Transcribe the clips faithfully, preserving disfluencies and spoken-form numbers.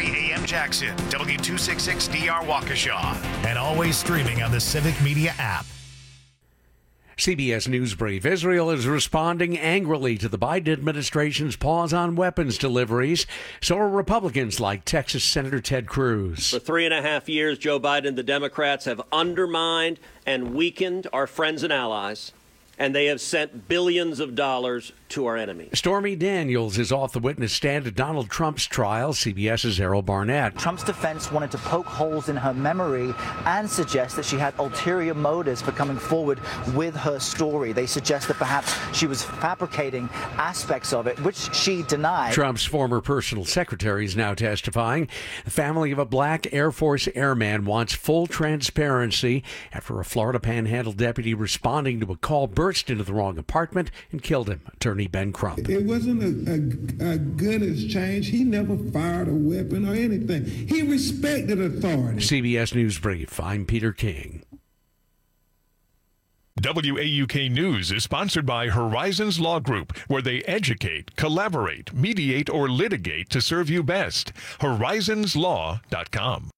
three A M Jackson, W two sixty-six D R Waukesha, and always streaming on the Civic Media app. C B S News Brief. Israel is responding angrily to the Biden administration's pause on weapons deliveries. So are Republicans like Texas Senator Ted Cruz. For three and a half years, Joe Biden and the Democrats have undermined and weakened our friends and allies, and they have sent billions of dollars to our enemies. Stormy Daniels is off the witness stand at Donald Trump's trial. CBS's Errol Barnett. Trump's defense wanted to poke holes in her memory and suggest that she had ulterior motives for coming forward with her story. They suggest that perhaps she was fabricating aspects of it, which she denied. Trump's former personal secretary is now testifying. The family of a black Air Force airman wants full transparency after a Florida Panhandle deputy responding to a call burst into the wrong apartment and killed him. Attorney Ben Crump. It wasn't a, a, a gun exchange. He never fired a weapon or anything. He respected authority. C B S News Brief. I'm Peter King. W A U K News is sponsored by Horizons Law Group, where they educate, collaborate, mediate, or litigate to serve you best. horizons law dot com.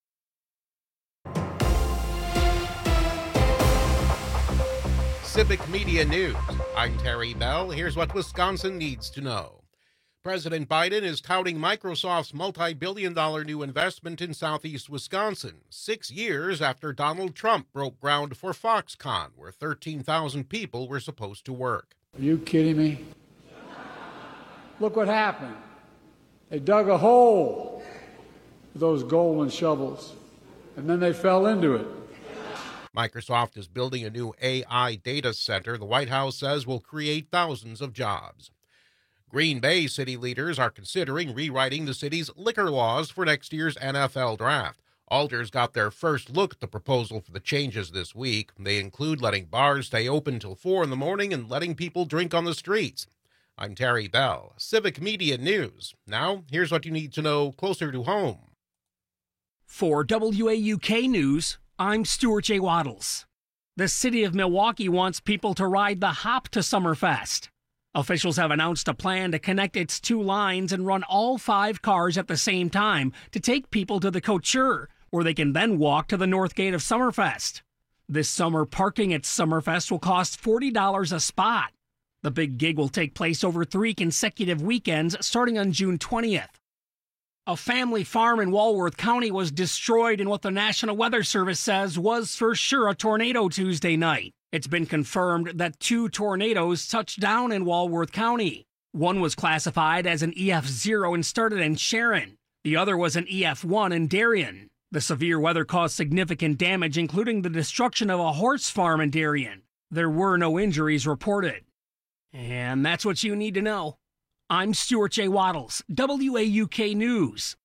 Civic Media News. I'm Terry Bell. Here's what Wisconsin needs to know. President Biden is touting Microsoft's multi-billion dollar new investment in southeast Wisconsin, six years after Donald Trump broke ground for Foxconn, where thirteen thousand people were supposed to work. Are you kidding me? Look what happened. They dug a hole with those Goldman shovels, and then they fell into it. Microsoft is building a new A I data center the White House says will create thousands of jobs. Green Bay city leaders are considering rewriting the city's liquor laws for next year's N F L draft. Alders got their first look at the proposal for the changes this week. They include letting bars stay open till four in the morning and letting people drink on the streets. I'm Terry Bell, Civic Media News. Now, here's what you need to know closer to home. For W A U K News, I'm Stuart J. Waddles. The city of Milwaukee wants people to ride the Hop to Summerfest. Officials have announced a plan to connect its two lines and run all five cars at the same time to take people to the Couture, where they can then walk to the north gate of Summerfest. This summer, parking at Summerfest will cost forty dollars a spot. The big gig will take place over three consecutive weekends starting on June twentieth. A family farm in Walworth County was destroyed in what the National Weather Service says was for sure a tornado Tuesday night. It's been confirmed that two tornadoes touched down in Walworth County. One was classified as an E F zero and started in Sharon. The other was an E F one in Darien. The severe weather caused significant damage, including the destruction of a horse farm in Darien. There were no injuries reported. And that's what you need to know. I'm Stuart J. Waddles, W A U K News.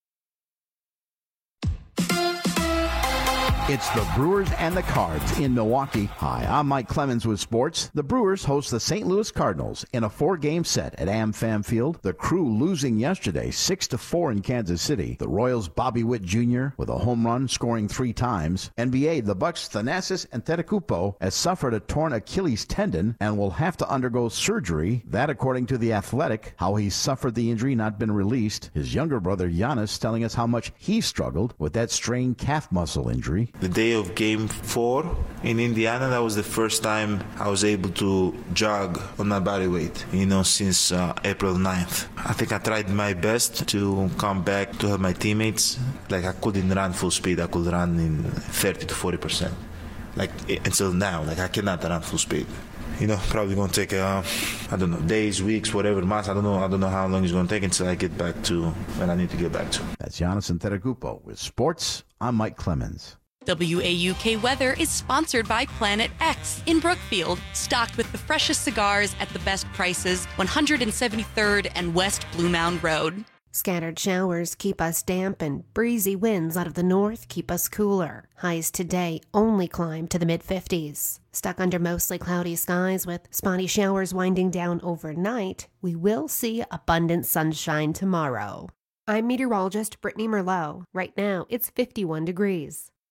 It's the Brewers and the Cards in Milwaukee. Hi, I'm Mike Clemens with sports. The Brewers host the Saint Louis Cardinals in a four-game set at AmFam Field. The Crew losing yesterday six to four in Kansas City. The Royals' Bobby Witt Junior with a home run, scoring three times. N B A, the Bucks' Thanasis Antetokounmpo has suffered a torn Achilles tendon and will have to undergo surgery. That, according to The Athletic, how he suffered the injury not been released. His younger brother Giannis telling us how much he struggled with that strained calf muscle injury. The day of game four in Indiana, that was the first time I was able to jog on my body weight, you know, since uh, April ninth. I think I tried my best to come back to help my teammates. Like, I couldn't run full speed. I could run in thirty to forty percent. Like, until now, like, I cannot run full speed. You know, probably going to take, uh, I don't know, days, weeks, whatever, months. I don't know. I don't know how long it's going to take until I get back to when I need to get back to. That's Giannis Antetokounmpo. With sports, I'm Mike Clemens. W A U K Weather is sponsored by Planet X in Brookfield, stocked with the freshest cigars at the best prices, one hundred seventy-third and West Blue Mound Road. Scattered showers keep us damp and breezy winds out of the north keep us cooler. Highs today only climb to the mid-fifties. Stuck under mostly cloudy skies with spotty showers winding down overnight, we will see abundant sunshine tomorrow. I'm meteorologist Brittany Merlot. Right now, it's fifty-one degrees.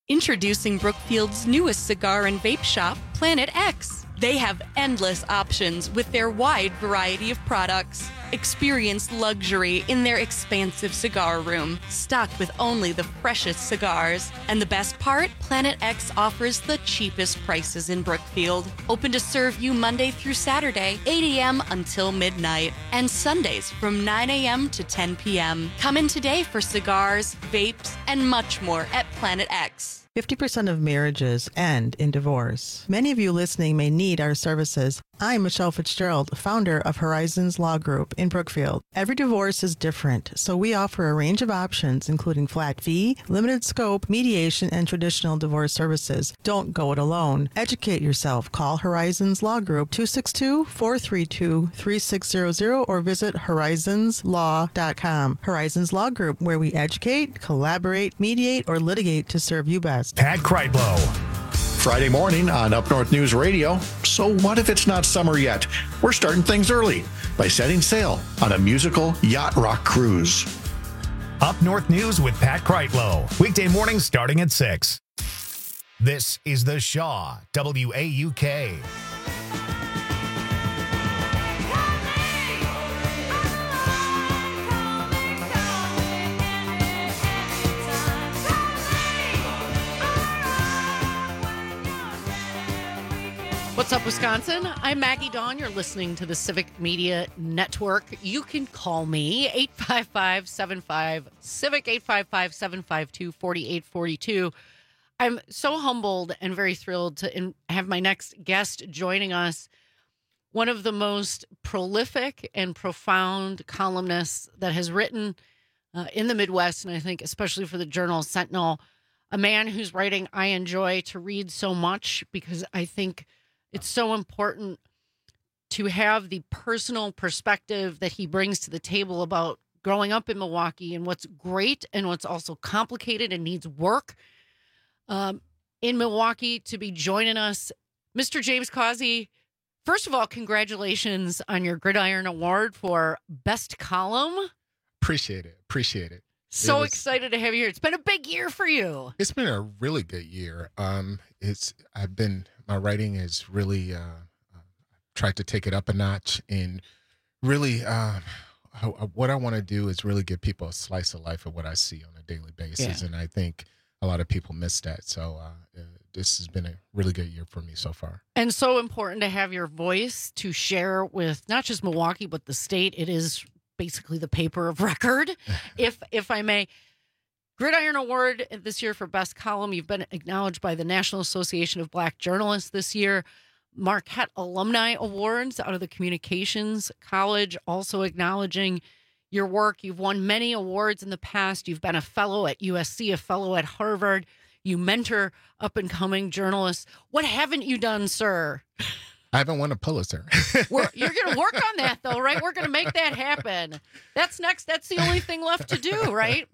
Introducing Brookfield's newest cigar and vape shop, Planet X. They have endless options with their wide variety of products. Experience luxury in their expansive cigar room, stocked with only the freshest cigars. And the best part? Planet X offers the cheapest prices in Brookfield. Open to serve you Monday through Saturday, eight a.m. until midnight, and Sundays from nine a.m. to ten p.m. Come in today for cigars, vapes, and much more at Planet X. fifty percent of marriages end in divorce. Many of you listening may need our services. I'm Michelle Fitzgerald, founder of Horizons Law Group in Brookfield. Every divorce is different, so we offer a range of options, including flat fee, limited scope, mediation, and traditional divorce services. Don't go it alone. Educate yourself. Call Horizons Law Group two six two, four three two, three six zero zero or visit horizons law dot com. Horizons Law Group, where we educate, collaborate, mediate, or litigate to serve you best. Pat Kreitlow. Friday morning on Up North News Radio. So what if it's not summer yet? We're starting things early by setting sail on a musical yacht rock cruise. Up North News with Pat Kreitlow. Weekday mornings starting at six. This is The Shaw, W A U K. What's up, Wisconsin? I'm Maggie Dawn. You're listening to the Civic Media Network. You can call me eight five five, seven five, CIVIC, eight five five, seven five two, four eight four two. I'm so humbled and very thrilled to in- have my next guest joining us, one of the most prolific and profound columnists that has written uh, in the Midwest, and I think especially for the Journal Sentinel, a man whose writing I enjoy to read so much because I think it's so important to have the personal perspective that he brings to the table about growing up in Milwaukee and what's great and what's also complicated and needs work um, in Milwaukee. To be joining us, Mister James Causey. First of all, congratulations on your Gridiron Award for Best Column. Appreciate it. Appreciate it. So it was, excited to have you here. It's been a big year for you. It's been a really good year. Um, it's I've been my writing is really uh, uh, tried to take it up a notch, and really uh, I, what I want to do is really give people a slice of life of what I see on a daily basis, Yeah. and I think a lot of people miss that. So uh, uh, this has been a really good year for me so far. And so important to have your voice to share with not just Milwaukee, but the state. It is basically the paper of record, if if I may. Gridiron Award this year for Best Column. You've been acknowledged by the National Association of Black Journalists this year. Marquette Alumni Awards out of the Communications College also acknowledging your work. You've won many awards in the past. You've been a fellow at U S C, a fellow at Harvard. You mentor up-and-coming journalists. What haven't you done, sir? I haven't won a Pulitzer. We're, you're going to work on that, though, right? We're going to make that happen. That's next. That's the only thing left to do, right?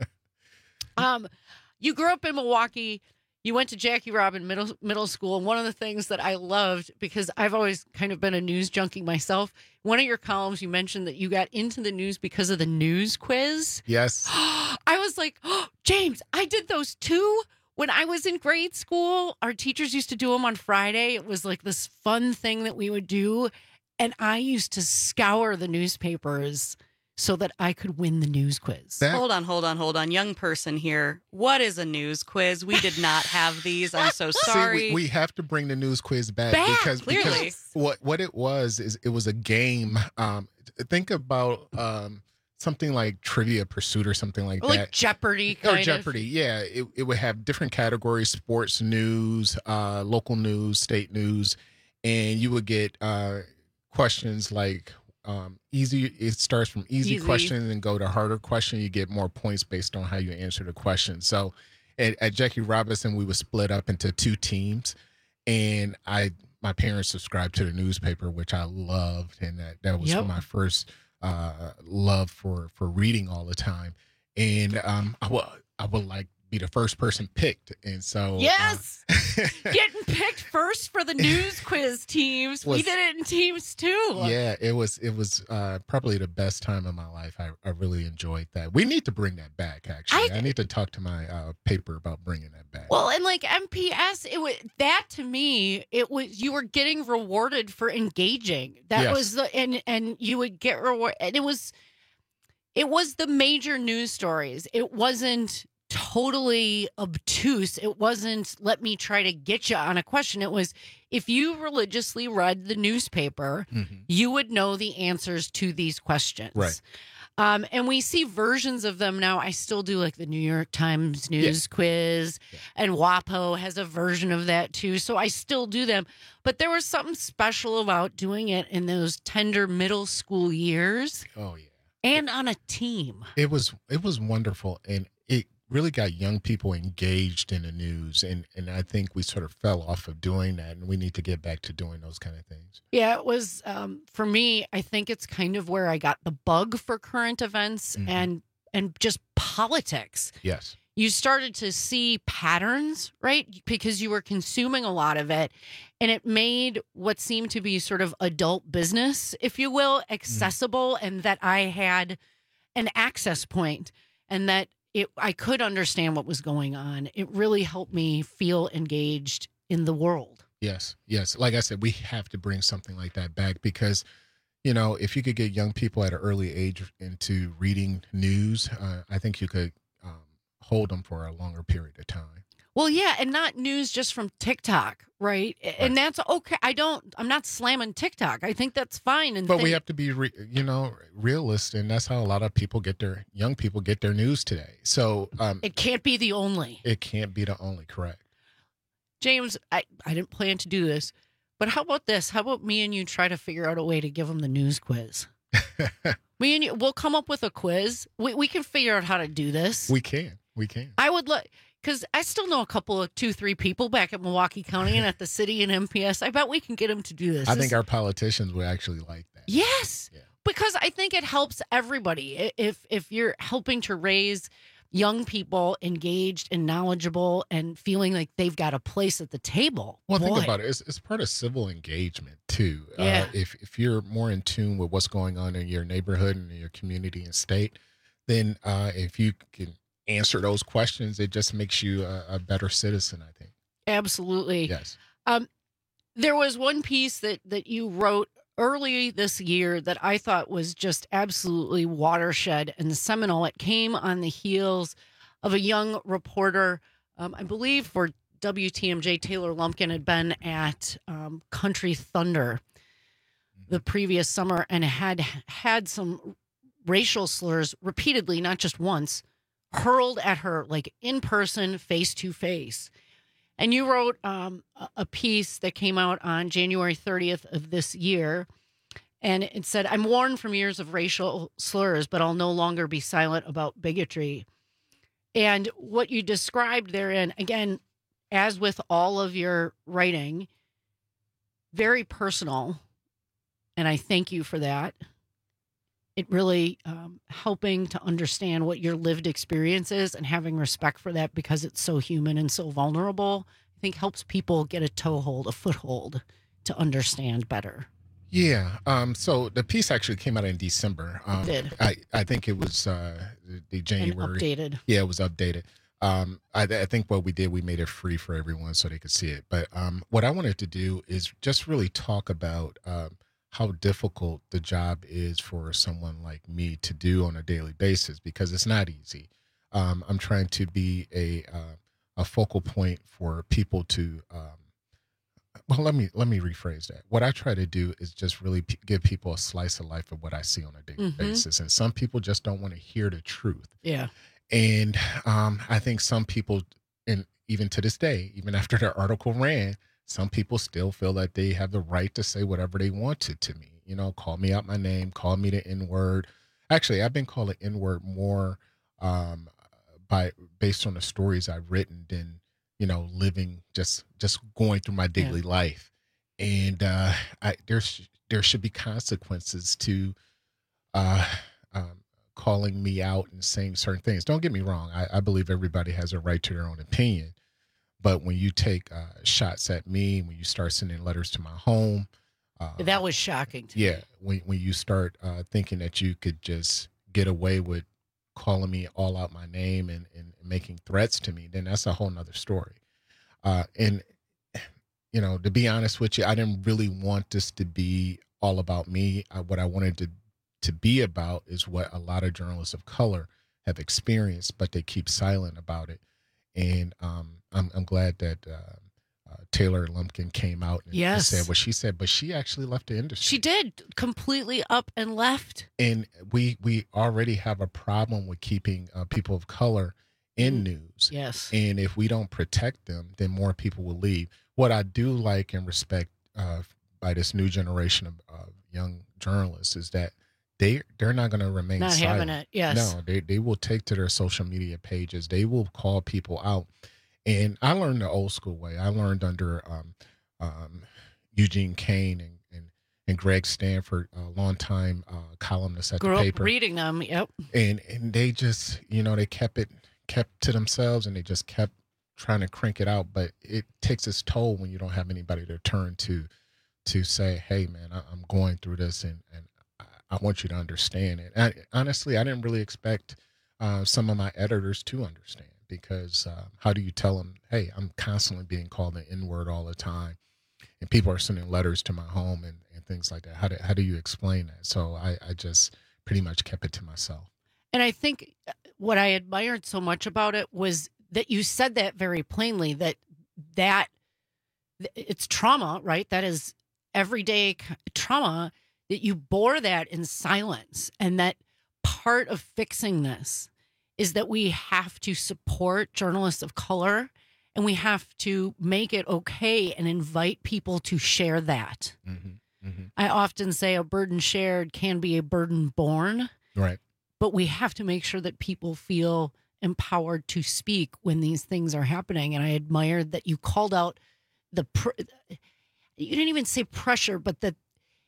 Um, you grew up in Milwaukee. You went to Jackie Robin Middle Middle School. And one of the things that I loved, because I've always kind of been a news junkie myself, one of your columns, you mentioned that you got into the news because of the news quiz. Yes. I was like, oh, James, I did those too. When I was in grade school, our teachers used to do them on Friday. It was like this fun thing that we would do. And I used to scour the newspapers so that I could win the news quiz. That- hold on, hold on, hold on. Young person here. What is a news quiz? We did not have these. I'm so sorry. See, we, we have to bring the news quiz back, back because, clearly. because what, what it was is it was a game. Um, think about um, something like Trivia Pursuit or something like or that. Like Jeopardy, Or kind Jeopardy, of. yeah. It, it would have different categories: sports, news, uh, local news, state news, and you would get uh, questions like um, easy. It starts from easy, Easy. question and go to harder question. You get more points based on how you answer the question. So at, at Jackie Robinson, we were split up into two teams, and I my parents subscribed to the newspaper, which I loved, and that that was Yep. my first uh, love for for reading all the time. And um, I would I would like be the first person picked, and so yes, uh, getting picked first for the news quiz teams. Was, we did it in teams too. Yeah, it was it was uh, probably the best time of my life. I, I really enjoyed that. We need to bring that back. Actually, I, I need to talk to my uh, paper about bringing that back. Well, and like M P S, it was that to me. It was you were getting rewarded for engaging. That yes. was the and and you would get reward. And it was it was the major news stories. It wasn't totally obtuse. It wasn't, let me try to get you on a question. It was, if you religiously read the newspaper, mm-hmm. you would know the answers to these questions. Right. Um, and we see versions of them now. I still do like the New York Times news yeah. quiz, yeah. and WAPO has a version of that too. So I still do them. But there was something special about doing it in those tender middle school years. Oh, yeah. And on a team. It was, it was wonderful. And it really got young people engaged in the news, and and I think we sort of fell off of doing that, and we need to get back to doing those kind of things. Yeah, it was um, for me. I think it's kind of where I got the bug for current events mm-hmm. and and just politics. Yes, you started to see patterns, right? Because you were consuming a lot of it, and it made what seemed to be sort of adult business, if you will, accessible, mm-hmm. and that I had an access point, and that. It, I could understand what was going on. It really helped me feel engaged in the world. Yes, yes. Like I said, we have to bring something like that back because, you know, if you could get young people at an early age into reading news, uh, I think you could um, hold them for a longer period of time. Well, yeah, and not news just from TikTok, right? right? And that's okay. I don't, I'm not slamming TikTok. I think that's fine. And But think, we have to be, re, you know, realist, and that's how a lot of people get their, young people get their news today. So um, it can't be the only. It can't be the only, correct. James, I, I didn't plan to do this, but how about this? How about me and you try to figure out a way to give them the news quiz? Me and you, we'll come up with a quiz. We, we can figure out how to do this. We can. We can. I would look. Because I still know a couple of two, three people back at Milwaukee County and at the city and M P S. I bet we can get them to do this. I think our politicians would actually like that. Yes, yeah. Because I think it helps everybody. If if you're helping to raise young people engaged and knowledgeable and feeling like they've got a place at the table. Well, boy. think about it. It's, it's part of civil engagement, too. Yeah. Uh, if, if you're more in tune with what's going on in your neighborhood and in your community and state, then uh, if you can answer those questions, it just makes you a, a better citizen, I think. Absolutely. Yes. Um, there was one piece that, that you wrote early this year that I thought was just absolutely watershed and seminal. It came on the heels of a young reporter, um, I believe for W T M J, Taylor Lumpkin had been at um, Country Thunder the previous summer and had had some racial slurs repeatedly, not just once, hurled at her, like in person, face to face. And you wrote um, a piece that came out on January thirtieth of this year. And it said, I'm warned from years of racial slurs, but I'll no longer be silent about bigotry. And what you described therein, again, as with all of your writing, very personal. And I thank you for that. It really um, helping to understand what your lived experience is and having respect for that because it's so human and so vulnerable, I think helps people get a toehold, a foothold to understand better. Yeah. Um, so the piece actually came out in December. Um, it did. I, I think it was uh, the, the January. And updated. Yeah, it was updated. Um, I, I think what we did, we made it free for everyone so they could see it. But um, what I wanted to do is just really talk about uh, how difficult the job is for someone like me to do on a daily basis, because it's not easy. Um, I'm trying to be a uh, a focal point for people to. Um, well, let me let me rephrase that. What I try to do is just really p- give people a slice of life of what I see on a daily Mm-hmm. basis, and some people just don't want to hear the truth. Yeah, and um, I think some people, and even to this day, even after the article ran, some people still feel that they have the right to say whatever they want to to me. You know, call me out my name, call me the N-word. Actually, I've been called the N-word more um, by based on the stories I've written than, you know, living, just just going through my daily yeah. life. And uh, I, there's there should be consequences to uh, um, calling me out and saying certain things. Don't get me wrong. I, I believe everybody has a right to their own opinion. But when you take uh, shots at me, when you start sending letters to my home. Uh, that was shocking to yeah, me. when, when you start uh, thinking that you could just get away with calling me all out my name and, and making threats to me, then that's a whole nother story. Uh, and, you know, to be honest with you, I didn't really want this to be all about me. I, what I wanted to, to be about is what a lot of journalists of color have experienced, but they keep silent about it. And um, I'm, I'm glad that uh, uh, Taylor Lumpkin came out and, yes. and said what she said, but she actually left the industry. She did, completely up and left. And we we already have a problem with keeping uh, people of color in news. Yes. And if we don't protect them, then more people will leave. What I do like and respect uh, by this new generation of uh, young journalists is that they they're not going to remain Not silent. having it, yes. No, they they will take to their social media pages. They will call people out. And I learned the old school way. I learned under um, um, Eugene Kane and, and and Greg Stanford, a longtime uh, columnist at Grew the up paper. reading them, yep. And and they just, you know, they kept it kept to themselves, and they just kept trying to crank it out. But it takes its toll when you don't have anybody to turn to to say, hey, man, I, I'm going through this, and, and I want you to understand it. I, honestly, I didn't really expect uh, some of my editors to understand, because uh, how do you tell them, hey, I'm constantly being called the N-word all the time, and people are sending letters to my home and, and things like that. How do, how do you explain that? So I, I just pretty much kept it to myself. And I think what I admired so much about it was that you said that very plainly, that that it's trauma, right? That is everyday trauma, that you bore that in silence, and that part of fixing this is that we have to support journalists of color, and we have to make it okay and invite people to share that. Mm-hmm. Mm-hmm. I often say a burden shared can be a burden borne. Right. But we have to make sure that people feel empowered to speak when these things are happening. And I admired that you called out the, pr- you didn't even say pressure, but that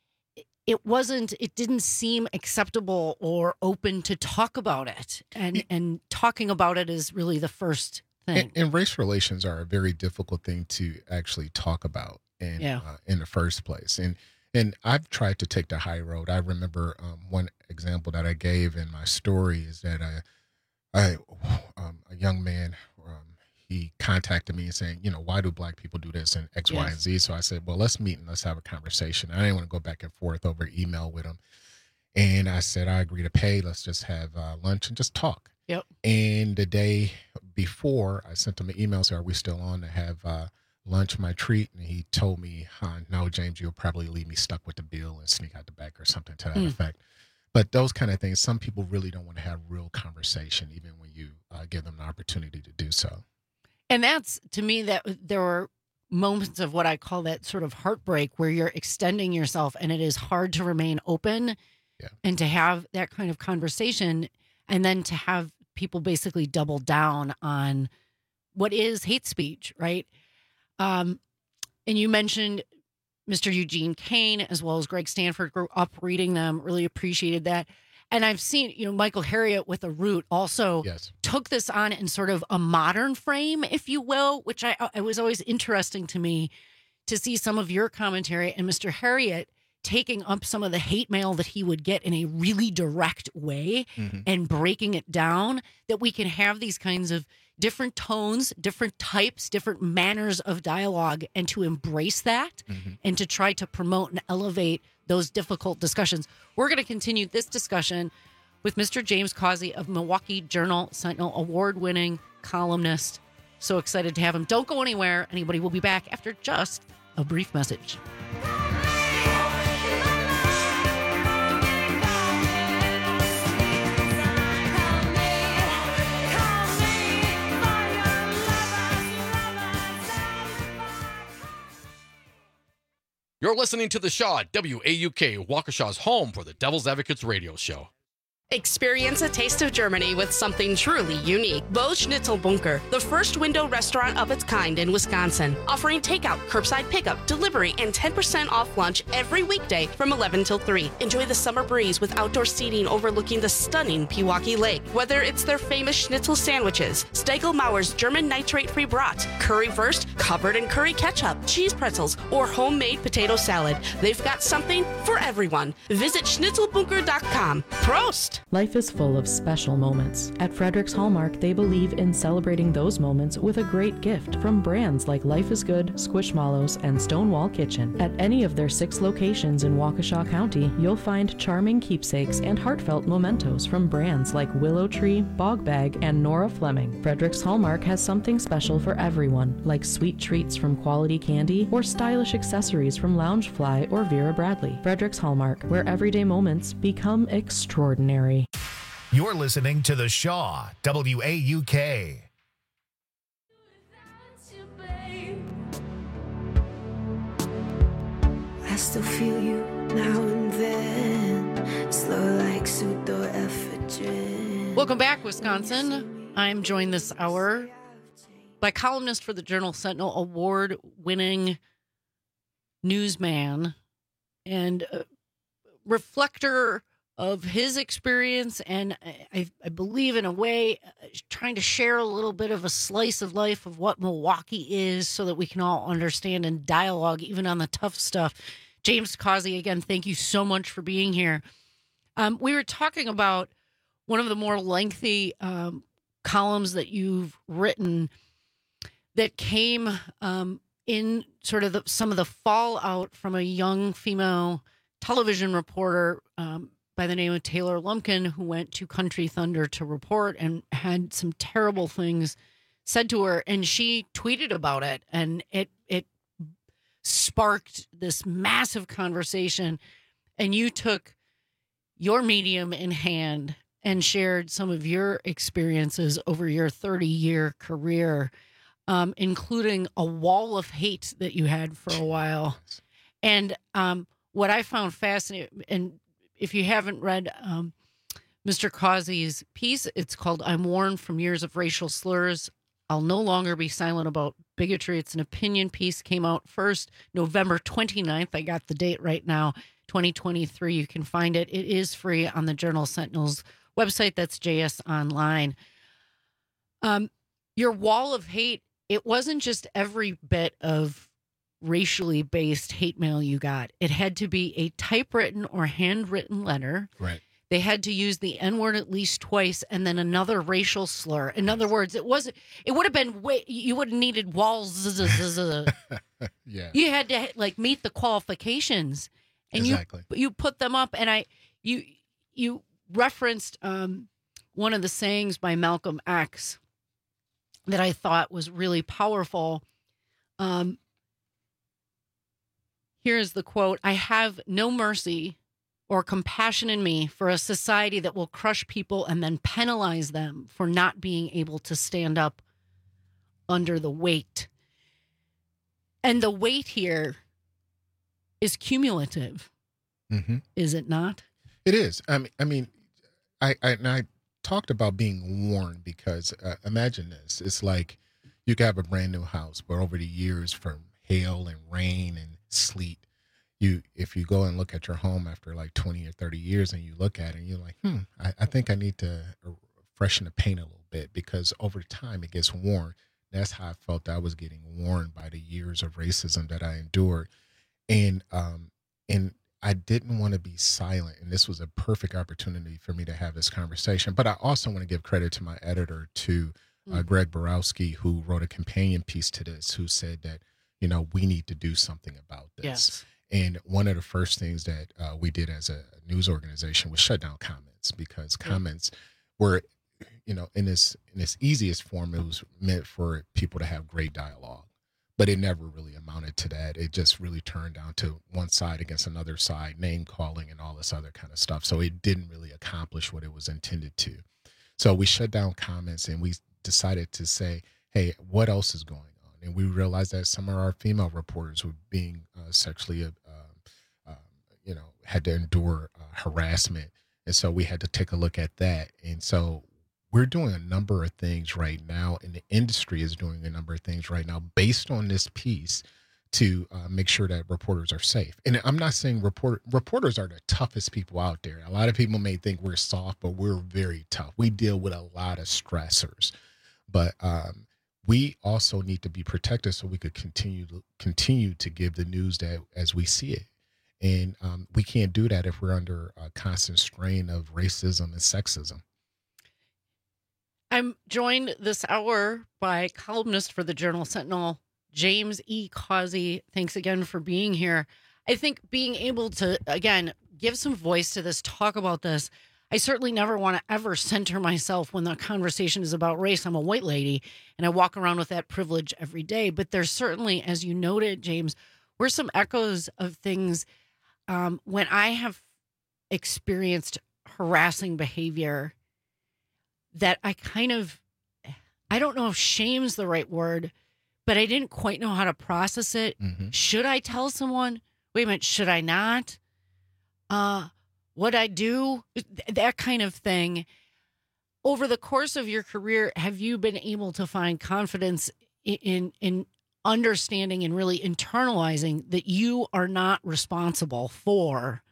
it wasn't, it didn't seem acceptable or open to talk about it. And, and talking about it is really the first thing. And, and race relations are a very difficult thing to actually talk about in, Yeah. uh, in the first place. And, and I've tried to take the high road. I remember um, one example that I gave in my story is that I, I um, a young man, um, he contacted me and saying, you know, why do black people do this and X, Y, Yes. and Z? So I said, well, let's meet and let's have a conversation. I didn't want to go back and forth over email with him. And I said, I agree to pay. Let's just have uh, lunch and just talk. Yep. And the day before, I sent him an email saying, are we still on to have uh, lunch, my treat? And he told me, huh, no, James, you'll probably leave me stuck with the bill and sneak out the back or something to that Mm. effect. But those kind of things, some people really don't want to have real conversation, even when you uh, give them the opportunity to do so. And that's, to me, that there were moments of what I call that sort of heartbreak where you're extending yourself and it is hard to remain open yeah. and to have that kind of conversation, and then to have people basically double down on what is hate speech, right? Um, and you mentioned Mister Eugene Kane, as well as Greg Stanford, grew up reading them, really appreciated that. And I've seen, you know, Michael Harriot with A Root also yes. took this on in sort of a modern frame, if you will, which I it was always interesting to me to see some of your commentary, and Mister Harriot taking up some of the hate mail that he would get in a really direct way Mm-hmm. and breaking it down, that we can have these kinds of different tones, different types, different manners of dialogue, and to embrace that Mm-hmm. and to try to promote and elevate those difficult discussions. We're going to continue this discussion with Mister James Causey of Milwaukee Journal Sentinel, award-winning columnist. So excited to have him. Don't go anywhere. Anybody will be back after just a brief message. You're listening to The Shaw, W A U K, Waukesha's home for the Devil's Advocates radio show. Experience a taste of Germany with something truly unique. Bo Schnitzelbunker, the first window restaurant of its kind in Wisconsin, offering takeout, curbside pickup, delivery, and ten percent off lunch every weekday from eleven till three. Enjoy the summer breeze with outdoor seating overlooking the stunning Pewaukee Lake. Whether it's their famous schnitzel sandwiches, Stegelmauer's German nitrate-free brat, currywurst covered in curry ketchup, cheese pretzels, or homemade potato salad, they've got something for everyone. Visit schnitzelbunker dot com. Prost! Life is full of special moments. At Fredericks Hallmark, they believe in celebrating those moments with a great gift from brands like Life is Good, Squishmallows, and Stonewall Kitchen. At any of their six locations in Waukesha County, you'll find charming keepsakes and heartfelt mementos from brands like Willow Tree, Bog Bag, and Nora Fleming. Fredericks Hallmark has something special for everyone, like sweet treats from Quality Candy or stylish accessories from Loungefly or Vera Bradley. Fredericks Hallmark, where everyday moments become extraordinary. You're listening to The Shaw, W A U K. I still feel you now and then, slow like pseudoephedrine. Welcome back, Wisconsin. I'm joined this hour by columnist for the Journal Sentinel, award-winning newsman and uh, reflector of his experience, and I, I believe in a way uh, trying to share a little bit of a slice of life of what Milwaukee is so that we can all understand and dialogue even on the tough stuff. James Causey, again, thank you so much for being here. Um, we were talking about one of the more lengthy um, columns that you've written that came um, in sort of the, some of the fallout from a young female television reporter um, by the name of Taylor Lumpkin, who went to Country Thunder to report and had some terrible things said to her. And she tweeted about it, and it it sparked this massive conversation. And you took your medium in hand and shared some of your experiences over your thirty-year career, um, including a wall of hate that you had for a while. And um, what I found fascinating, and if you haven't read um, Mister Causey's piece, it's called I'm Worn from Years of Racial Slurs. I'll no longer be silent about bigotry. It's an opinion piece, came out first November twenty-ninth. I got the date right now, twenty twenty-three. You can find it. It is free on the Journal Sentinel's website. That's J S Online. Um, your wall of hate, it wasn't just every bit of racially based hate mail you got. It had to be a typewritten or handwritten letter. Right. They had to use the N word at least twice and then another racial slur. In other words, it wasn't, it would have been way, you would have needed walls. Yeah. You had to like meet the qualifications, and exactly. you, you put them up. And I, you, you referenced um, one of the sayings by Malcolm X that I thought was really powerful. Um, Here's the quote: I have no mercy or compassion in me for a society that will crush people and then penalize them for not being able to stand up under the weight. And the weight here is cumulative, mm-hmm. is it not? It is. I mean, I mean, I, I, and I talked about being worn because uh, imagine this. It's like you could have a brand new house, but over the years from hail and rain and sleet, you if you go and look at your home after like twenty or thirty years and you look at it and you're like, hmm, I, I think I need to freshen the paint a little bit because over time it gets worn. That's how I felt I was getting worn by the years of racism that I endured. And um and I didn't want to be silent, and this was a perfect opportunity for me to have this conversation. But I also want to give credit to my editor, to uh, Greg Borowski, who wrote a companion piece to this, who said that, you know, we need to do something about this. Yes. And one of the first things that uh, we did as a news organization was shut down comments, because comments were, you know, in this in its easiest form, it was meant for people to have great dialogue. But it never really amounted to that. It just really turned down to one side against another side, name calling and all this other kind of stuff. So it didn't really accomplish what it was intended to. So we shut down comments and we decided to say, hey, what else is going on? And we realized that some of our female reporters were being uh, sexually, uh, uh, you know, had to endure uh, harassment And so we had to take a look at that. And so we're doing a number of things right now, and the industry is doing a number of things right now based on this piece to uh, make sure that reporters are safe. And I'm not saying report, reporters are the toughest people out there. A lot of people may think we're soft, but we're very tough. We deal with a lot of stressors. But um, we also need to be protected so we could continue to continue to give the news that as we see it. And um, we can't do that if we're under a constant strain of racism and sexism. I'm joined this hour by columnist for the Journal Sentinel, James E. Causey. Thanks again for being here. I think being able to, again, give some voice to this, talk about this. I certainly never want to ever center myself when the conversation is about race. I'm a white lady, and I walk around with that privilege every day. But there's certainly, as you noted, James, were some echoes of things um, when I have experienced harassing behavior that I kind of, I don't know if shame's the right word, but I didn't quite know how to process it. Mm-hmm. Should I tell someone? Wait a minute, should I not? Uh, what I do? That kind of thing. Over the course of your career, have you been able to find confidence in, in, in understanding and really internalizing that you are not responsible for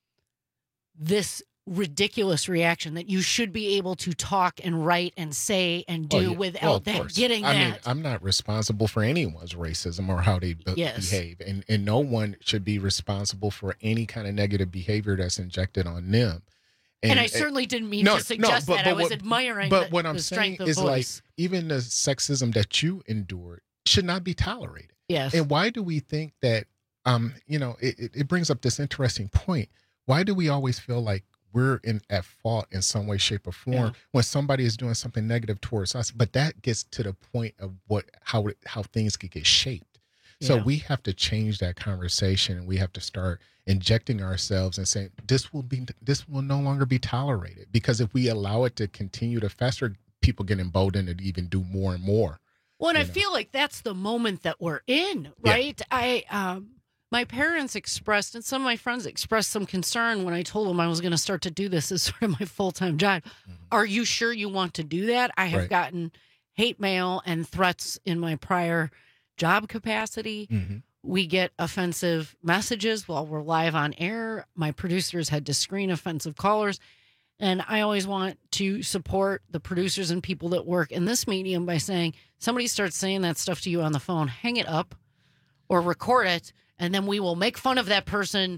this ridiculous reaction, that you should be able to talk and write and say and do oh, yeah. without well, that course. getting I that? mean, I'm not responsible for anyone's racism or how they be- yes. behave. And, and no one should be responsible for any kind of negative behavior that's injected on them. And, and I certainly didn't mean no, to suggest no, but, that. but I was what, admiring but the, what I'm the saying strength of is voice. like, even the sexism that you endured should not be tolerated. Yes. And why do we think that, um, you know, it, it brings up this interesting point. Why do we always feel like we're in at fault in some way, shape, or form yeah. when somebody is doing something negative towards us? But that gets to the point of what how how things could get shaped. So yeah. we have to change that conversation, and we have to start injecting ourselves and saying this will be this will no longer be tolerated, because if we allow it to continue to fester, people get emboldened to even do more and more. Well, and I know? feel like that's the moment that we're in, right? Yeah. I um my parents expressed, and some of my friends expressed some concern when I told them I was going to start to do this as sort of my full-time job. Mm-hmm. Are you sure you want to do that? I have right. gotten hate mail and threats in my prior job capacity. Mm-hmm. We get offensive messages while we're live on air. My producers had to screen offensive callers. And I always want to support the producers and people that work in this medium by saying, somebody starts saying that stuff to you on the phone, hang it up or record it, and then we will make fun of that person.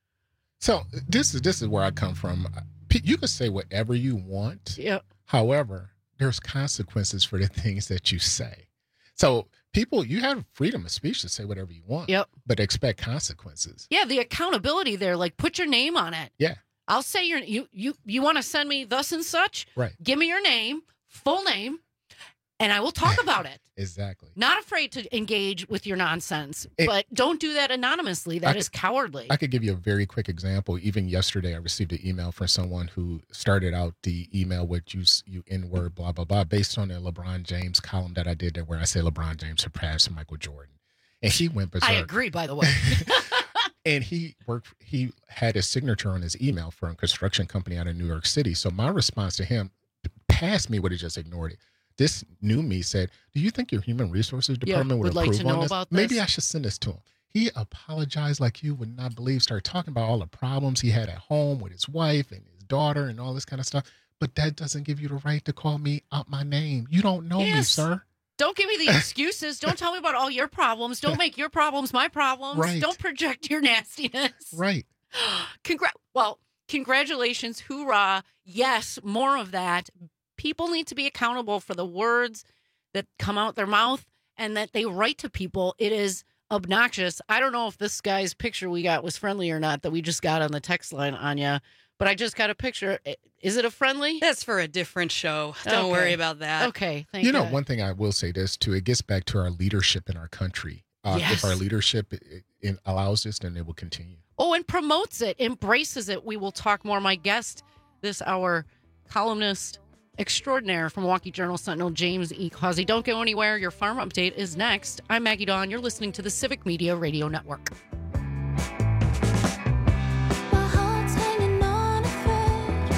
So this is this is where I come from. You can say whatever you want. Yep. However, there's consequences for the things that you say. So people, you have freedom of speech to say whatever you want. Yep. But expect consequences. Yeah, the accountability there, like put your name on it. Yeah. I'll say your you you you want to send me thus and such? Right. Give me your name, full name, and I will talk about it. Exactly. Not afraid to engage with your nonsense, it, but don't do that anonymously. That I is could, cowardly. I could give you a very quick example. Even yesterday, I received an email from someone who started out the email with you, you N-word, blah, blah, blah, based on a LeBron James column that I did there where I say LeBron James surpassed Michael Jordan. And he went berserk. I agree, by the way. And he worked, he had a signature on his email for a construction company out of New York City. So my response to him, past me would have just ignored it. This new me said, do you think your human resources department yeah, would, would approve like to on know this? About this? Maybe I should send this to him. He apologized like you would not believe, started talking about all the problems he had at home with his wife and his daughter and all this kind of stuff. But that doesn't give you the right to call me out my name. You don't know yes. me, sir. Don't give me the excuses. Don't tell me about all your problems. Don't make your problems my problems. Right. Don't project your nastiness. Right. Congra- well, congratulations. Hoorah. Yes, more of that. People need to be accountable for the words that come out their mouth and that they write to people. It is obnoxious. I don't know if this guy's picture we got was friendly or not that we just got on the text line, Anya, but I just got a picture. Is it a friendly? That's for a different show. Don't okay. worry about that. Okay, thank you. You know, God. one thing I will say this too, it gets back to our leadership in our country. Uh, yes. If our leadership it, it allows this, then it will continue. Oh, and promotes it, embraces it. We will talk more. My guest this hour, columnist extraordinaire from Milwaukee Journal Sentinel, James E. Causey. Don't go anywhere. Your farm update is next. I'm Maggie Dawn. You're listening to the Civic Media Radio Network. My heart's hanging on a thread.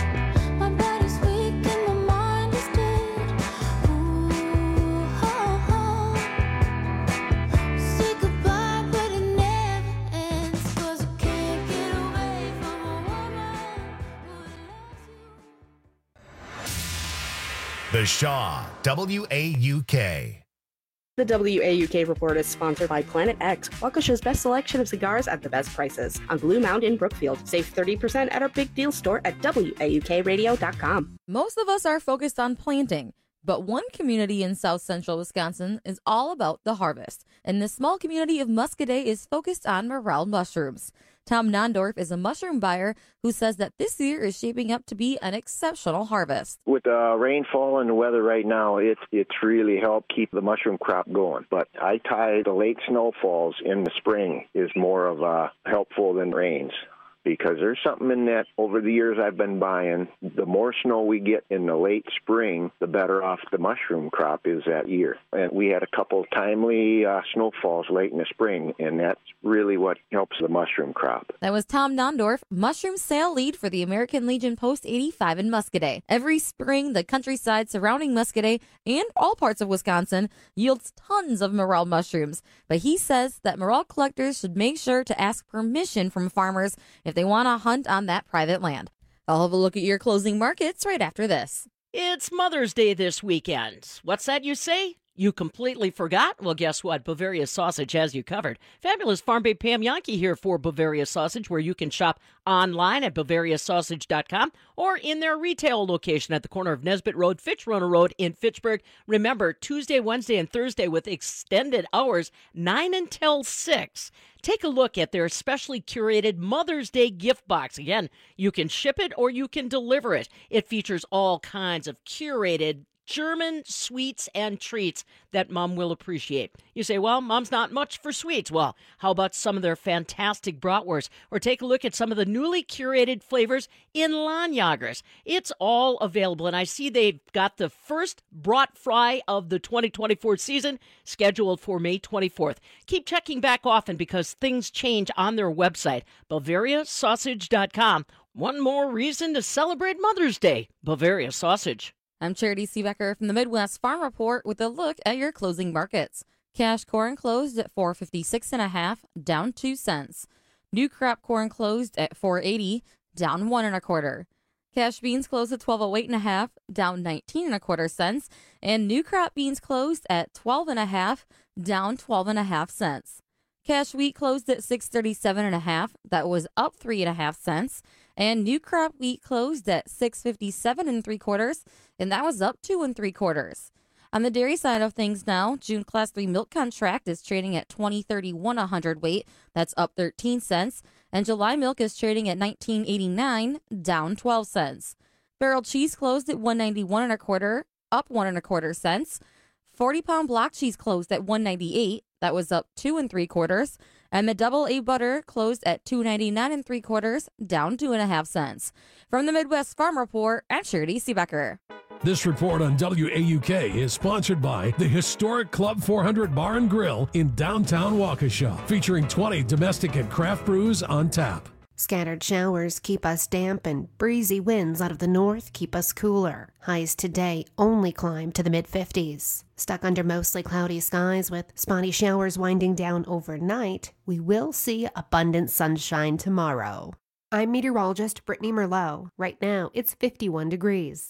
The Shaw, W A U K. The W A U K report is sponsored by Planet X, Waukesha's best selection of cigars at the best prices. On Blue Mound in Brookfield. Save thirty percent at our big deal store at W A U K radio dot com. Most of us are focused on planting, but one community in south central Wisconsin is all about the harvest. And the small community of Muscadet is focused on morel mushrooms. Tom Nondorf is a mushroom buyer who says that this year is shaping up to be an exceptional harvest. With the uh, rainfall and the weather right now, it's it's really helped keep the mushroom crop going. But I tie the late snowfalls in the spring is more of uh, helpful than rains. Because there's something in that over the years I've been buying, the more snow we get in the late spring, the better off the mushroom crop is that year. And we had a couple timely uh, snowfalls late in the spring, and that's really what helps the mushroom crop. That was Tom Nondorf, mushroom sale lead for the American Legion Post eighty-five in Muscadet. Every spring, the countryside surrounding Muscadet and all parts of Wisconsin yields tons of morel mushrooms. But he says that morel collectors should make sure to ask permission from farmers if they want to hunt on that private land. I'll have a look at your closing markets right after this. It's Mother's Day this weekend. What's that you say? You completely forgot? Well, guess what? Bavaria Sausage has you covered. Fabulous Farm Babe Pam Yankee here for Bavaria Sausage, where you can shop online at bavaria sausage dot com or in their retail location at the corner of Nesbitt Road, Fitch-Runner Road in Fitchburg. Remember, Tuesday, Wednesday, and Thursday with extended hours, nine until six. Take a look at their specially curated Mother's Day gift box. Again, you can ship it or you can deliver it. It features all kinds of curated German sweets and treats that Mom will appreciate. You say, well, Mom's not much for sweets. Well, how about some of their fantastic bratwurst? Or take a look at some of the newly curated flavors in Lahnjagers. It's all available, and I see they've got the first brat fry of the twenty twenty-four season scheduled for May twenty-fourth. Keep checking back often because things change on their website, bavaria sausage dot com. One more reason to celebrate Mother's Day. Bavaria Sausage. I'm Charity Seebecker from the Midwest Farm Report with a look at your closing markets. Cash corn closed at four fifty-six and a half, down two cents. New crop corn closed at four eighty, down one and a quarter. Cash beans closed at twelve oh eight and a half, down nineteen and a quarter cents, and new crop beans closed at twelve and a half, down twelve and a half cents. Cash wheat closed at six thirty-seven and a half, that was up three and a half cents. And new crop wheat closed at six fifty-seven and three quarters, and that was up two and three quarters. On the dairy side of things now, June Class three milk contract is trading at twenty thirty-one a hundredweight, that's up thirteen cents, and July milk is trading at nineteen eighty-nine, down twelve cents. Barrel cheese closed at one ninety-one and a quarter, up one and a quarter cents. forty pound block cheese closed at one ninety-eight, that was up two and three quarters. And the double A butter closed at two ninety-nine and three quarters, down two and a half cents. From the Midwest Farm Report, I'm Charity Seebecker. This report on W A U K is sponsored by the historic Club four hundred Bar and Grill in downtown Waukesha, featuring twenty domestic and craft brews on tap. Scattered showers keep us damp and breezy winds out of the north keep us cooler. Highs today only climb to the mid fifties. Stuck under mostly cloudy skies with spotty showers winding down overnight, we will see abundant sunshine tomorrow. I'm meteorologist Brittany Merlot. Right now, it's fifty-one degrees.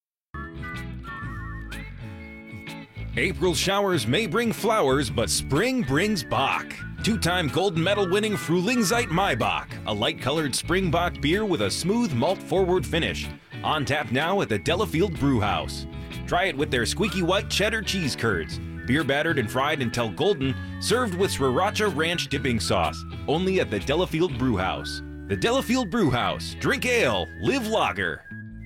April showers may bring flowers, but spring brings Bach. Two-time golden medal winning Frühlingszeit Maibach, a light-colored spring Bach beer with a smooth malt-forward finish. On tap now at the Delafield Brewhouse. Try it with their squeaky white cheddar cheese curds. Beer battered and fried until golden, served with Sriracha Ranch dipping sauce. Only at the Delafield Brewhouse. The Delafield Brewhouse. Drink ale, live lager.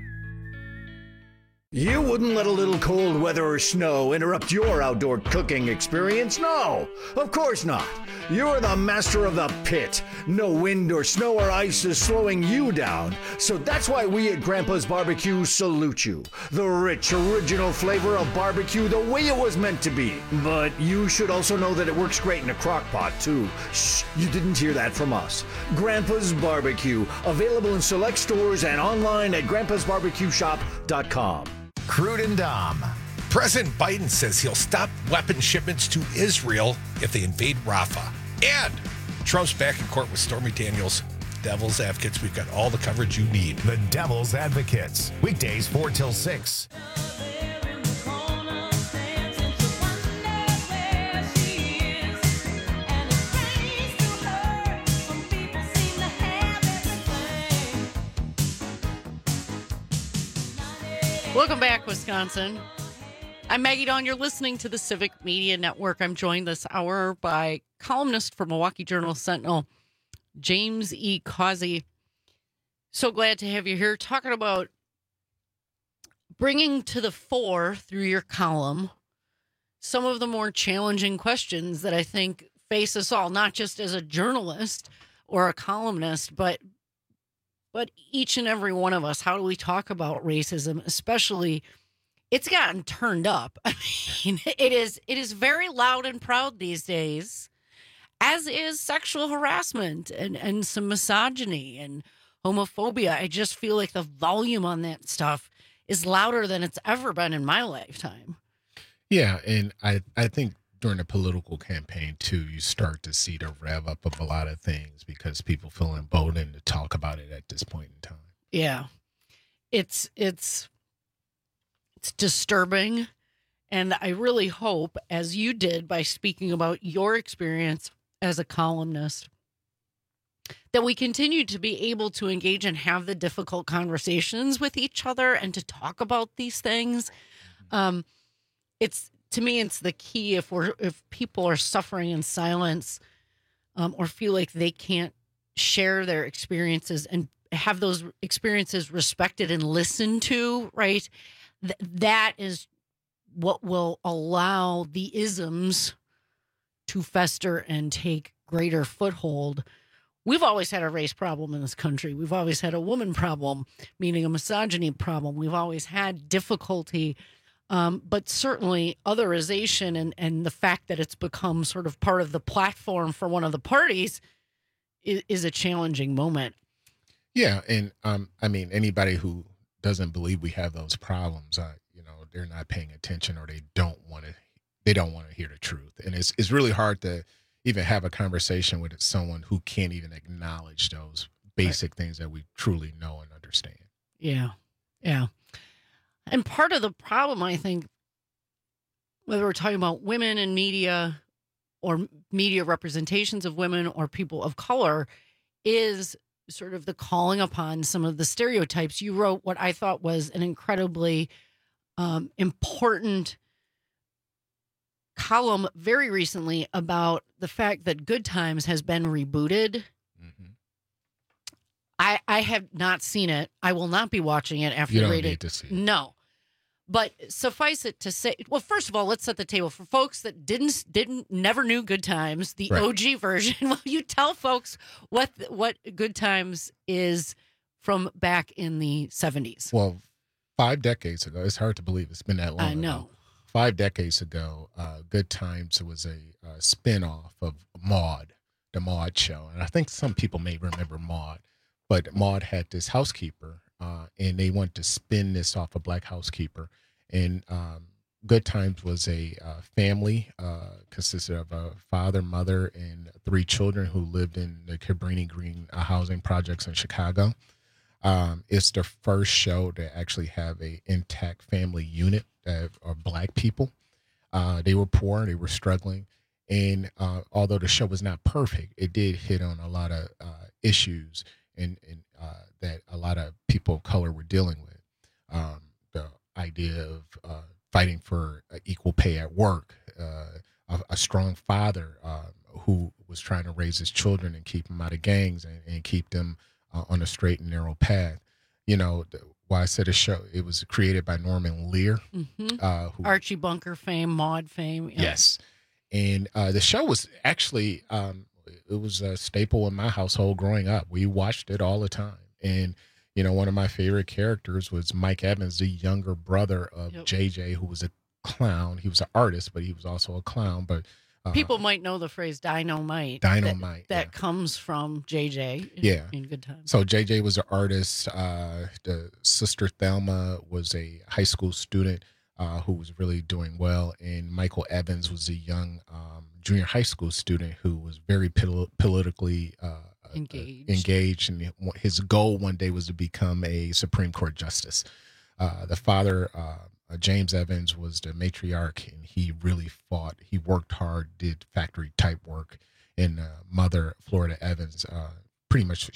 You wouldn't let a little cold weather or snow interrupt your outdoor cooking experience? No, of course not. You're the master of the pit. No wind or snow or ice is slowing you down. So that's why we at Grandpa's Barbecue salute you. The rich, original flavor of barbecue the way it was meant to be. But you should also know that it works great in a crock pot, too. Shh, you didn't hear that from us. Grandpa's Barbecue, available in select stores and online at grandpas barbecue shop dot com. Crude and Dom. President Biden says he'll stop weapon shipments to Israel if they invade Rafah. And Trump's back in court with Stormy Daniels. Devil's Advocates, we've got all the coverage you need. The Devil's Advocates. Weekdays four till six. Welcome back, Wisconsin. I'm Maggie Dawn. You're listening to the Civic Media Network. I'm joined this hour by columnist for Milwaukee Journal-Sentinel, James E. Causey. So glad to have you here talking about bringing to the fore through your column some of the more challenging questions that I think face us all, not just as a journalist or a columnist, but but each and every one of us. How do we talk about racism, especially it's gotten turned up. I mean, it is it is very loud and proud these days, as is sexual harassment and, and some misogyny and homophobia. I just feel like the volume on that stuff is louder than it's ever been in my lifetime. Yeah, and I, I think during the political campaign, too, you start to see the rev up of a lot of things because people feel emboldened to talk about it at this point in time. Yeah, it's it's it's disturbing, and I really hope, as you did by speaking about your experience as a columnist, that we continue to be able to engage and have the difficult conversations with each other and to talk about these things. Um, it's to me, it's the key. If we're if people are suffering in silence, um, or feel like they can't share their experiences and have those experiences respected and listened to, right? Th- that is what will allow the isms to fester and take greater foothold. We've always had a race problem in this country. We've always had a woman problem, meaning a misogyny problem. We've always had difficulty, um, but certainly otherization and, and the fact that it's become sort of part of the platform for one of the parties is, is a challenging moment. Yeah, and um, I mean, anybody who doesn't believe we have those problems, uh, you know, they're not paying attention or they don't want to. They don't want to hear the truth, and it's it's really hard to even have a conversation with someone who can't even acknowledge those basic right. things that we truly know and understand. Yeah. Yeah. And part of the problem, I think, whether we're talking about women in media or media representations of women or people of color, is sort of the calling upon some of the stereotypes. You wrote what I thought was an incredibly um, important column very recently about the fact that Good Times has been rebooted. Mm-hmm. I I have not seen it. I will not be watching it after you don't reading. Need to see it. No, but suffice it to say, well, first of all, let's set the table for folks that didn't didn't never knew Good Times, the right. O G version. Will you tell folks what what Good Times is from back in the seventies? Well, five decades ago. It's hard to believe it's been that long. I know. Ago. Five decades ago, uh, Good Times was a uh, spinoff of Maude, the Maude show. And I think some people may remember Maude, but Maude had this housekeeper, uh, and they wanted to spin this off a black housekeeper. And um, Good Times was a uh, family, uh, consisted of a father, mother, and three children who lived in the Cabrini Green uh, housing projects in Chicago. Um, it's the first show to actually have a intact family unit of, of black people. Uh, they were poor, they were struggling, and uh, although the show was not perfect, it did hit on a lot of uh, issues and, and uh, that a lot of people of color were dealing with. Um, the idea of uh, fighting for uh, equal pay at work, uh, a, a strong father uh, who was trying to raise his children and keep them out of gangs and, and keep them Uh, on a straight and narrow path. You know, why I said a show, it was created by Norman Lear. Mm-hmm. Uh, who, Archie Bunker fame, Maude fame. Yeah. Yes. And uh, the show was actually, um, it was a staple in my household growing up. We watched it all the time. And, you know, one of my favorite characters was Mike Evans, the younger brother of yep. J J, who was a clown. He was an artist, but he was also a clown. But Uh, People might know the phrase dynamite. Dynamite. That, that yeah. comes from J J in, yeah. in Good Times. So J J was an artist. Uh, the sister Thelma was a high school student uh, who was really doing well. And Michael Evans was a young um, junior high school student who was very pol- politically uh, engaged. Uh, engaged. And his goal one day was to become a Supreme Court justice. Uh, the father, uh, Uh, James Evans, was the matriarch, and he really fought. He worked hard, did factory type work. And uh, mother, Florida Evans, uh, pretty much she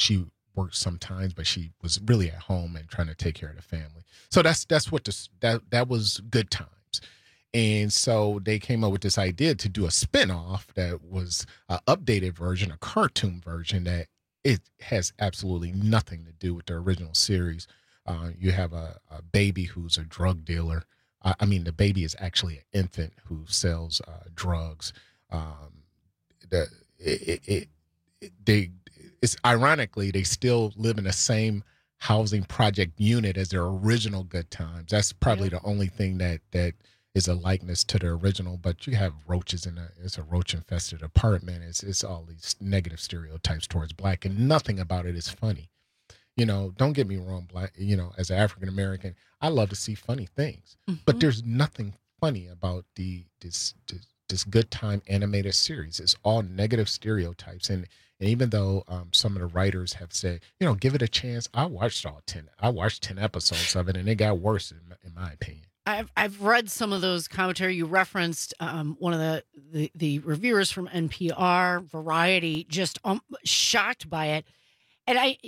worked sometimes, but she was really at home and trying to take care of the family. So that's that's what this that that was Good Times. And so they came up with this idea to do a spinoff that was an updated version, a cartoon version that it has absolutely nothing to do with the original series. Uh, you have a, a baby who's a drug dealer. Uh, I mean, the baby is actually an infant who sells uh, drugs. Um, the it, it, it they it's ironically they still live in the same housing project unit as their original Good Times. That's probably yeah. the only thing that that. is a likeness to the original, but you have roaches in a, it's a roach infested apartment. It's, it's all these negative stereotypes towards black, and nothing about it is funny. You know, don't get me wrong, black, you know, as an African-American, I love to see funny things, mm-hmm. but there's nothing funny about the, this, this, this Good Time animated series. It's all negative stereotypes. And, and even though um, some of the writers have said, you know, give it a chance. I watched all ten, I watched ten episodes of it, and it got worse in, in my opinion. I've I've read some of those commentary. You referenced um, one of the, the, the reviewers from N P R, Variety, just um, shocked by it. And I,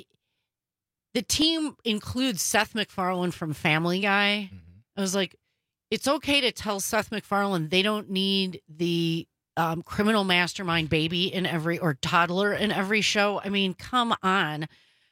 the team includes Seth MacFarlane from Family Guy. Mm-hmm. I was like, it's okay to tell Seth MacFarlane they don't need the um, criminal mastermind baby in every, or toddler in every show. I mean, come on.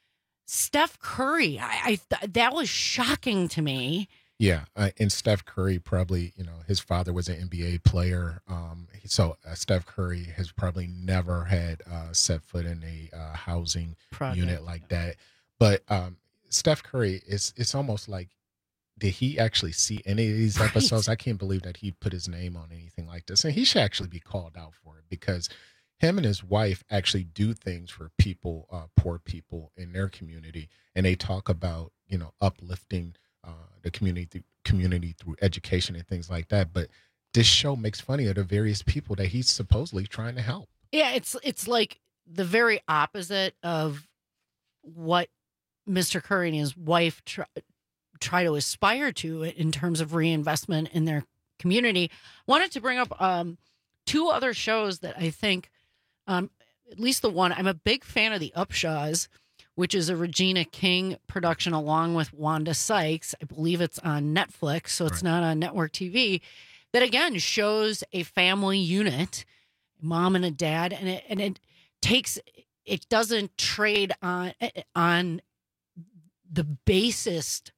Steph Curry, I, I that was shocking to me. Yeah, uh, and Steph Curry probably, you know, his father was an N B A player. Um, so uh, Steph Curry has probably never had uh, set foot in a uh, housing Project, unit like yeah. that. But um, Steph Curry, is it's almost like, did he actually see any of these right. episodes? I can't believe that he put his name on anything like this. And he should actually be called out for it, because him and his wife actually do things for people, uh, poor people in their community. And they talk about, you know, uplifting Uh, the community community through education and things like that. But this show makes fun of the various people that he's supposedly trying to help. Yeah, it's it's like the very opposite of what Mister Curry and his wife try, try to aspire to in terms of reinvestment in their community. Wanted to bring up um, two other shows that I think, um, at least the one, I'm a big fan of the Upshaws, which is a Regina King production along with Wanda Sykes. I believe it's on Netflix, so it's right. not on network T V. That again shows a family unit, mom and a dad, and it and it takes it doesn't trade on on the basest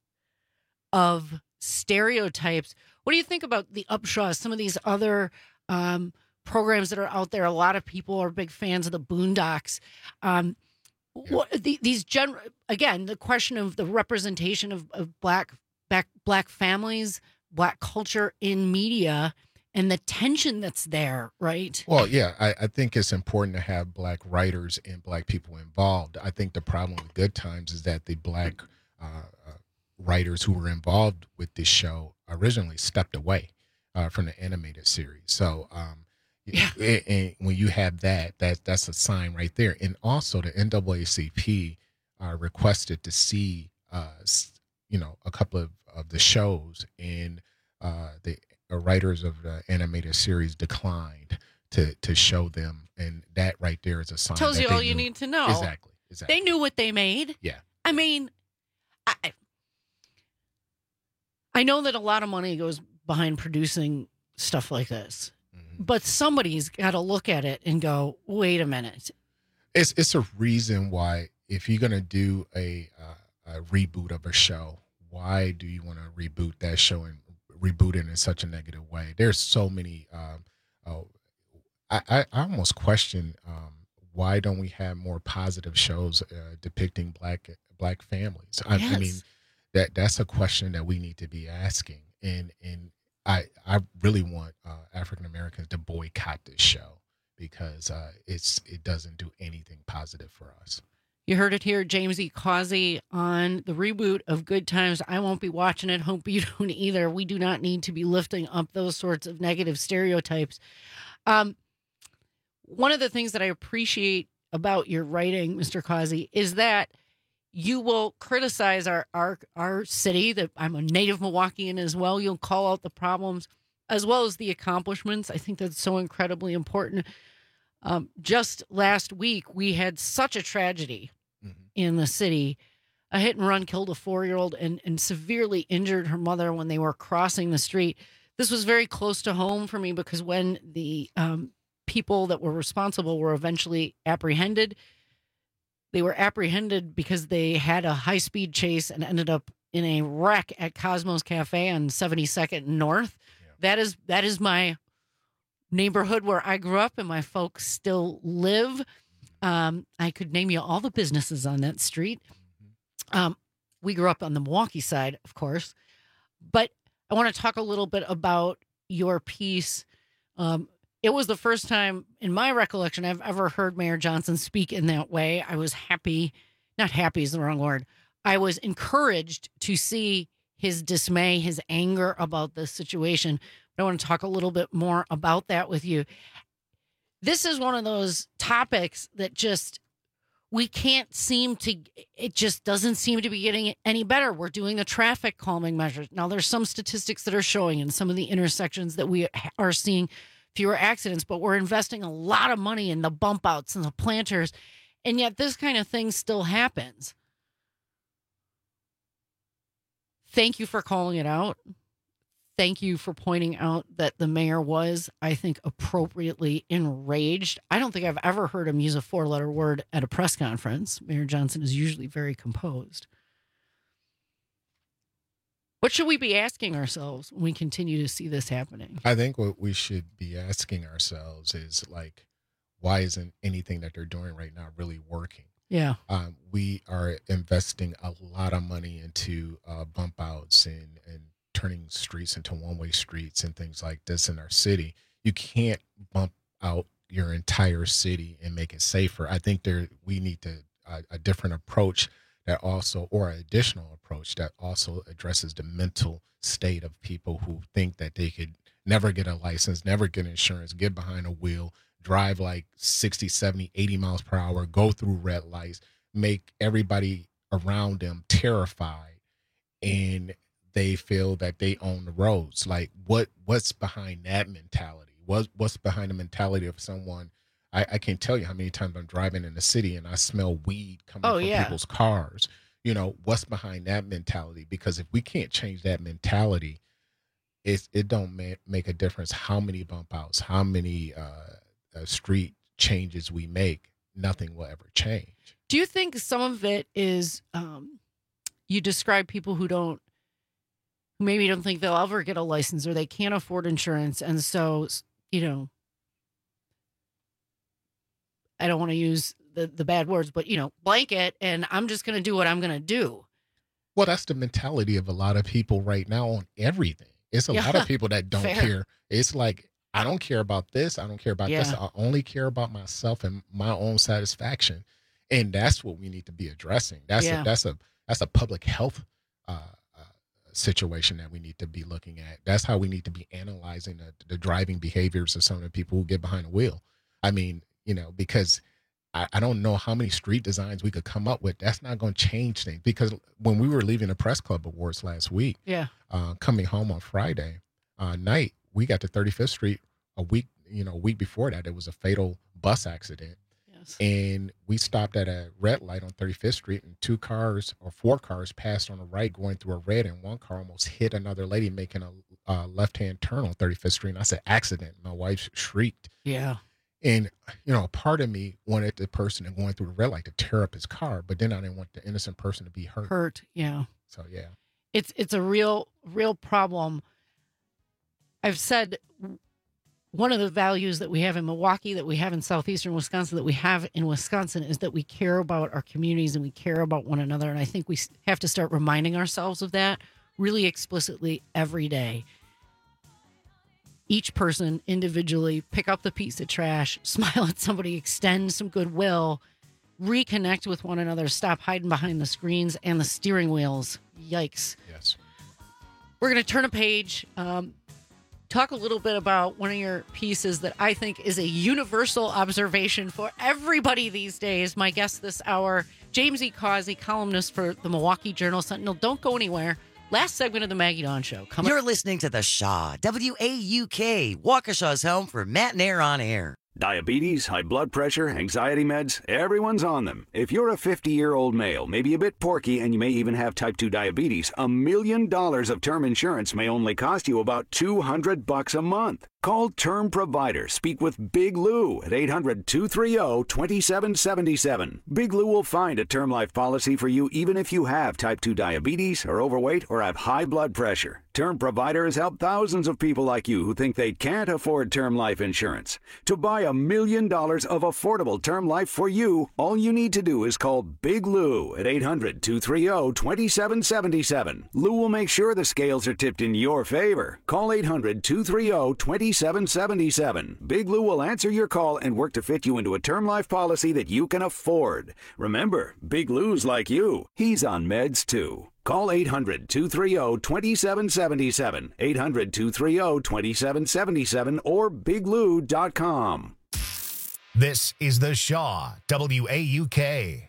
of stereotypes. What do you think about the Upshaws? Some of these other um, programs that are out there. A lot of people are big fans of the Boondocks. Um, Yeah. What, the, these gen again, the question of the representation of, of black, black black families, black culture in media, and the tension that's there, right? Well, yeah, I, I think it's important to have black writers and black people involved. I think the problem with Good Times is that the black uh, uh, writers who were involved with this show originally stepped away uh, from the animated series. So, um, Yeah. And, and when you have that, that that's a sign right there. And also the N double A C P uh, requested to see, uh, you know, a couple of, of the shows, and uh, the uh, writers of the animated series declined to to show them. And that right there is a sign. Tells that you they all knew. you need to know. Exactly. Exactly. They knew what they made. Yeah. I mean, I, I know that a lot of money goes behind producing stuff like this. But somebody's got to look at it and go, wait a minute. It's it's a reason why, if you're going to do a, uh, a reboot of a show, why do you want to reboot that show and reboot it in such a negative way? There's so many. Um, oh, I, I, I almost question um, why don't we have more positive shows uh, depicting black black families? I, yes. I mean, that that's a question that we need to be asking. And and I, I really want uh, African Americans to boycott this show, because uh, it's it doesn't do anything positive for us. You heard it here, James E. Causey on the reboot of Good Times. I won't be watching it. Hope you don't either. We do not need to be lifting up those sorts of negative stereotypes. Um, one of the things that I appreciate about your writing, Mister Causey, is that you will criticize our, our our city, that I'm a native Milwaukeean as well. You'll call out the problems as well as the accomplishments. I think that's so incredibly important. Um, just last week, we had such a tragedy. Mm-hmm. in the city. A hit and run killed a four-year-old and, and severely injured her mother when they were crossing the street. This was very close to home for me because when the um, people that were responsible were eventually apprehended, they were apprehended because they had a high-speed chase and ended up in a wreck at Cosmos Cafe on seventy-second North. Yeah. That is that is my neighborhood where I grew up and my folks still live. Um, I could name you all the businesses on that street. Um, we grew up on the Milwaukee side, of course, but I want to talk a little bit about your piece. Um, it was the first time in my recollection I've ever heard Mayor Johnson speak in that way. I was happy, not happy is the wrong word. I was encouraged to see his dismay, his anger about this situation. But I want to talk a little bit more about that with you. This is one of those topics that just we can't seem to, it just doesn't seem to be getting any better. We're doing the traffic calming measures. Now, there's some statistics that are showing in some of the intersections that we are seeing fewer accidents, but we're investing a lot of money in the bump outs and the planters, and yet this kind of thing still happens. Thank you for calling it out. Thank you for pointing out that the mayor was, I think, appropriately enraged. I don't think I've ever heard him use a four-letter word at a press conference. Mayor Johnson is usually very composed. What should we be asking ourselves when we continue to see this happening? I think what we should be asking ourselves is, like, why isn't anything that they're doing right now really working? Yeah. Um, we are investing a lot of money into uh, bump outs and, and turning streets into one-way streets and things like this in our city. You can't bump out your entire city and make it safer. I think there we need to uh, a different approach that also, or an additional approach that also addresses the mental state of people who think that they could never get a license, never get insurance, get behind a wheel, drive like sixty, seventy, eighty miles per hour, go through red lights, make everybody around them terrified, and they feel that they own the roads. Like, what what's behind that mentality? What what's behind the mentality of someone? I, I can't tell you how many times I'm driving in the city and I smell weed coming oh, from yeah. people's cars. You know, what's behind that mentality? Because if we can't change that mentality, it it don't ma- make a difference how many bump outs, how many uh, uh, street changes we make. Nothing will ever change. Do you think some of it is um, you describe people who don't, who maybe don't think they'll ever get a license or they can't afford insurance, and so, you know, I don't want to use the, the bad words, but, you know, blanket, and I'm just going to do what I'm going to do. Well, that's the mentality of a lot of people right now on everything. It's a yeah, lot of people that don't fair. care. It's like, I don't care about this. I don't care about yeah. this. I only care about myself and my own satisfaction. And that's what we need to be addressing. That's yeah. a, that's a, that's a public health uh, uh, situation that we need to be looking at. That's how we need to be analyzing the, the driving behaviors of some of the people who get behind the wheel. I mean, you know, because I, I don't know how many street designs we could come up with. That's not going to change things. Because when we were leaving the Press Club Awards last week, yeah, uh, coming home on Friday uh, night, we got to thirty-fifth Street a week, you know, a week before that. It was a fatal bus accident. Yes. And we stopped at a red light on thirty-fifth Street, and two cars or four cars passed on the right going through a red, and one car almost hit another lady making a uh, left-hand turn on thirty-fifth Street. And I said, accident. My wife shrieked. Yeah. And, you know, a part of me wanted the person going through the red light to tear up his car, but then I didn't want the innocent person to be hurt. Hurt, yeah. So, yeah. It's it's a real, real problem. I've said one of the values that we have in Milwaukee, that we have in southeastern Wisconsin, that we have in Wisconsin is that we care about our communities and we care about one another. And I think we have to start reminding ourselves of that really explicitly every day. Each person individually pick up the piece of trash, smile at somebody, extend some goodwill, reconnect with one another, stop hiding behind the screens and the steering wheels. Yikes. Yes. We're going to turn a page, um, talk a little bit about one of your pieces that I think is a universal observation for everybody these days. My guest this hour, James E. Causey, columnist for the Milwaukee Journal Sentinel. Don't go anywhere. Last segment of the Maggie Dawn Show. Coming. You're listening to The Shaw, W A U K, Waukesha's home for Matt and Air on Air. Diabetes, high blood pressure, anxiety meds, everyone's on them. If you're a fifty-year-old male, maybe a bit porky, and you may even have type two diabetes, a million dollars of term insurance may only cost you about two hundred bucks a month. Call Term Provider. Speak with Big Lou at eight hundred, two three zero, two seven seven seven. Big Lou will find a term life policy for you even if you have type two diabetes, are overweight, or have high blood pressure. Term Provider has helped thousands of people like you who think they can't afford term life insurance. To buy a million dollars of affordable term life for you, all you need to do is call Big Lou at eight hundred, two three zero, two seven seven seven. Lou will make sure the scales are tipped in your favor. Call eight hundred, two three zero, two seven seven seven. Big Lou will answer your call and work to fit you into a term life policy that you can afford. Remember, Big Lou's like you. He's on meds too. Call eight hundred, two three zero, two seven seven seven, eight hundred, two three zero, two seven seven seven, or big lou dot com. This is The Shaw, W A U K.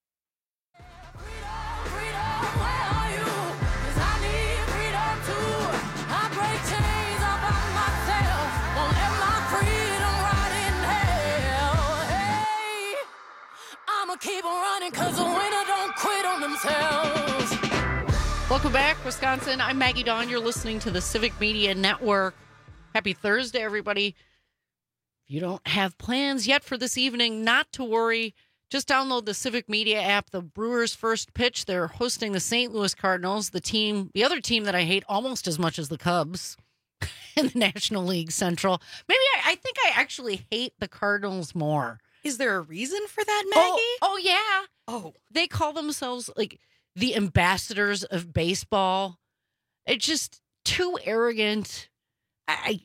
Keep on running because the winner don't quit on themselves. Welcome back, Wisconsin. I'm Maggie Dawn. You're listening to the Civic Media Network. Happy Thursday, everybody. If you don't have plans yet for this evening, not to worry. Just download the Civic Media app. The Brewers' first pitch. They're hosting the Saint Louis Cardinals, the team, the other team that I hate almost as much as the Cubs in the National League Central. Maybe I, I think I actually hate the Cardinals more. Is there a reason for that, Maggie? Oh, oh yeah. Oh. They call themselves like the ambassadors of baseball. It's just too arrogant. I,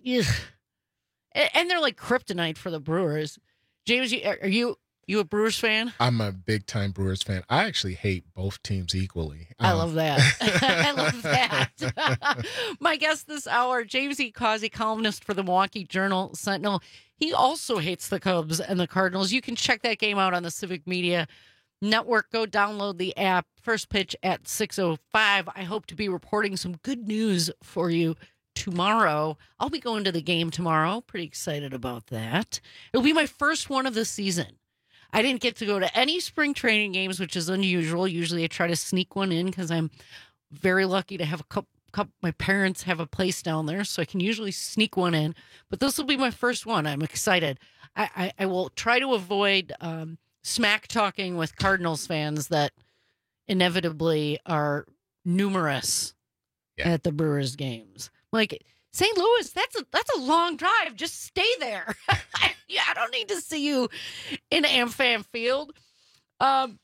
I and they're like kryptonite for the Brewers. James, you, are you you a Brewers fan? I'm a big time Brewers fan. I actually hate both teams equally. I Um, love that. I love that. My guest this hour, James E. Causey, columnist for the Milwaukee Journal Sentinel. He also hates the Cubs and the Cardinals. You can check that game out on the Civic Media Network. Go download the app. First pitch at six oh five. I hope to be reporting some good news for you tomorrow. I'll be going to the game tomorrow. Pretty excited about that. It'll be my first one of the season. I didn't get to go to any spring training games, which is unusual. Usually I try to sneak one in because I'm very lucky to have a couple. Couple, my parents have a place down there, so I can usually sneak one in. But this will be my first one. I'm excited. I, I, I will try to avoid um, smack talking with Cardinals fans that inevitably are numerous yeah. at the Brewers games. Like Saint Louis, that's a that's a long drive. Just stay there. Yeah, I don't need to see you in AmFam Field. Um.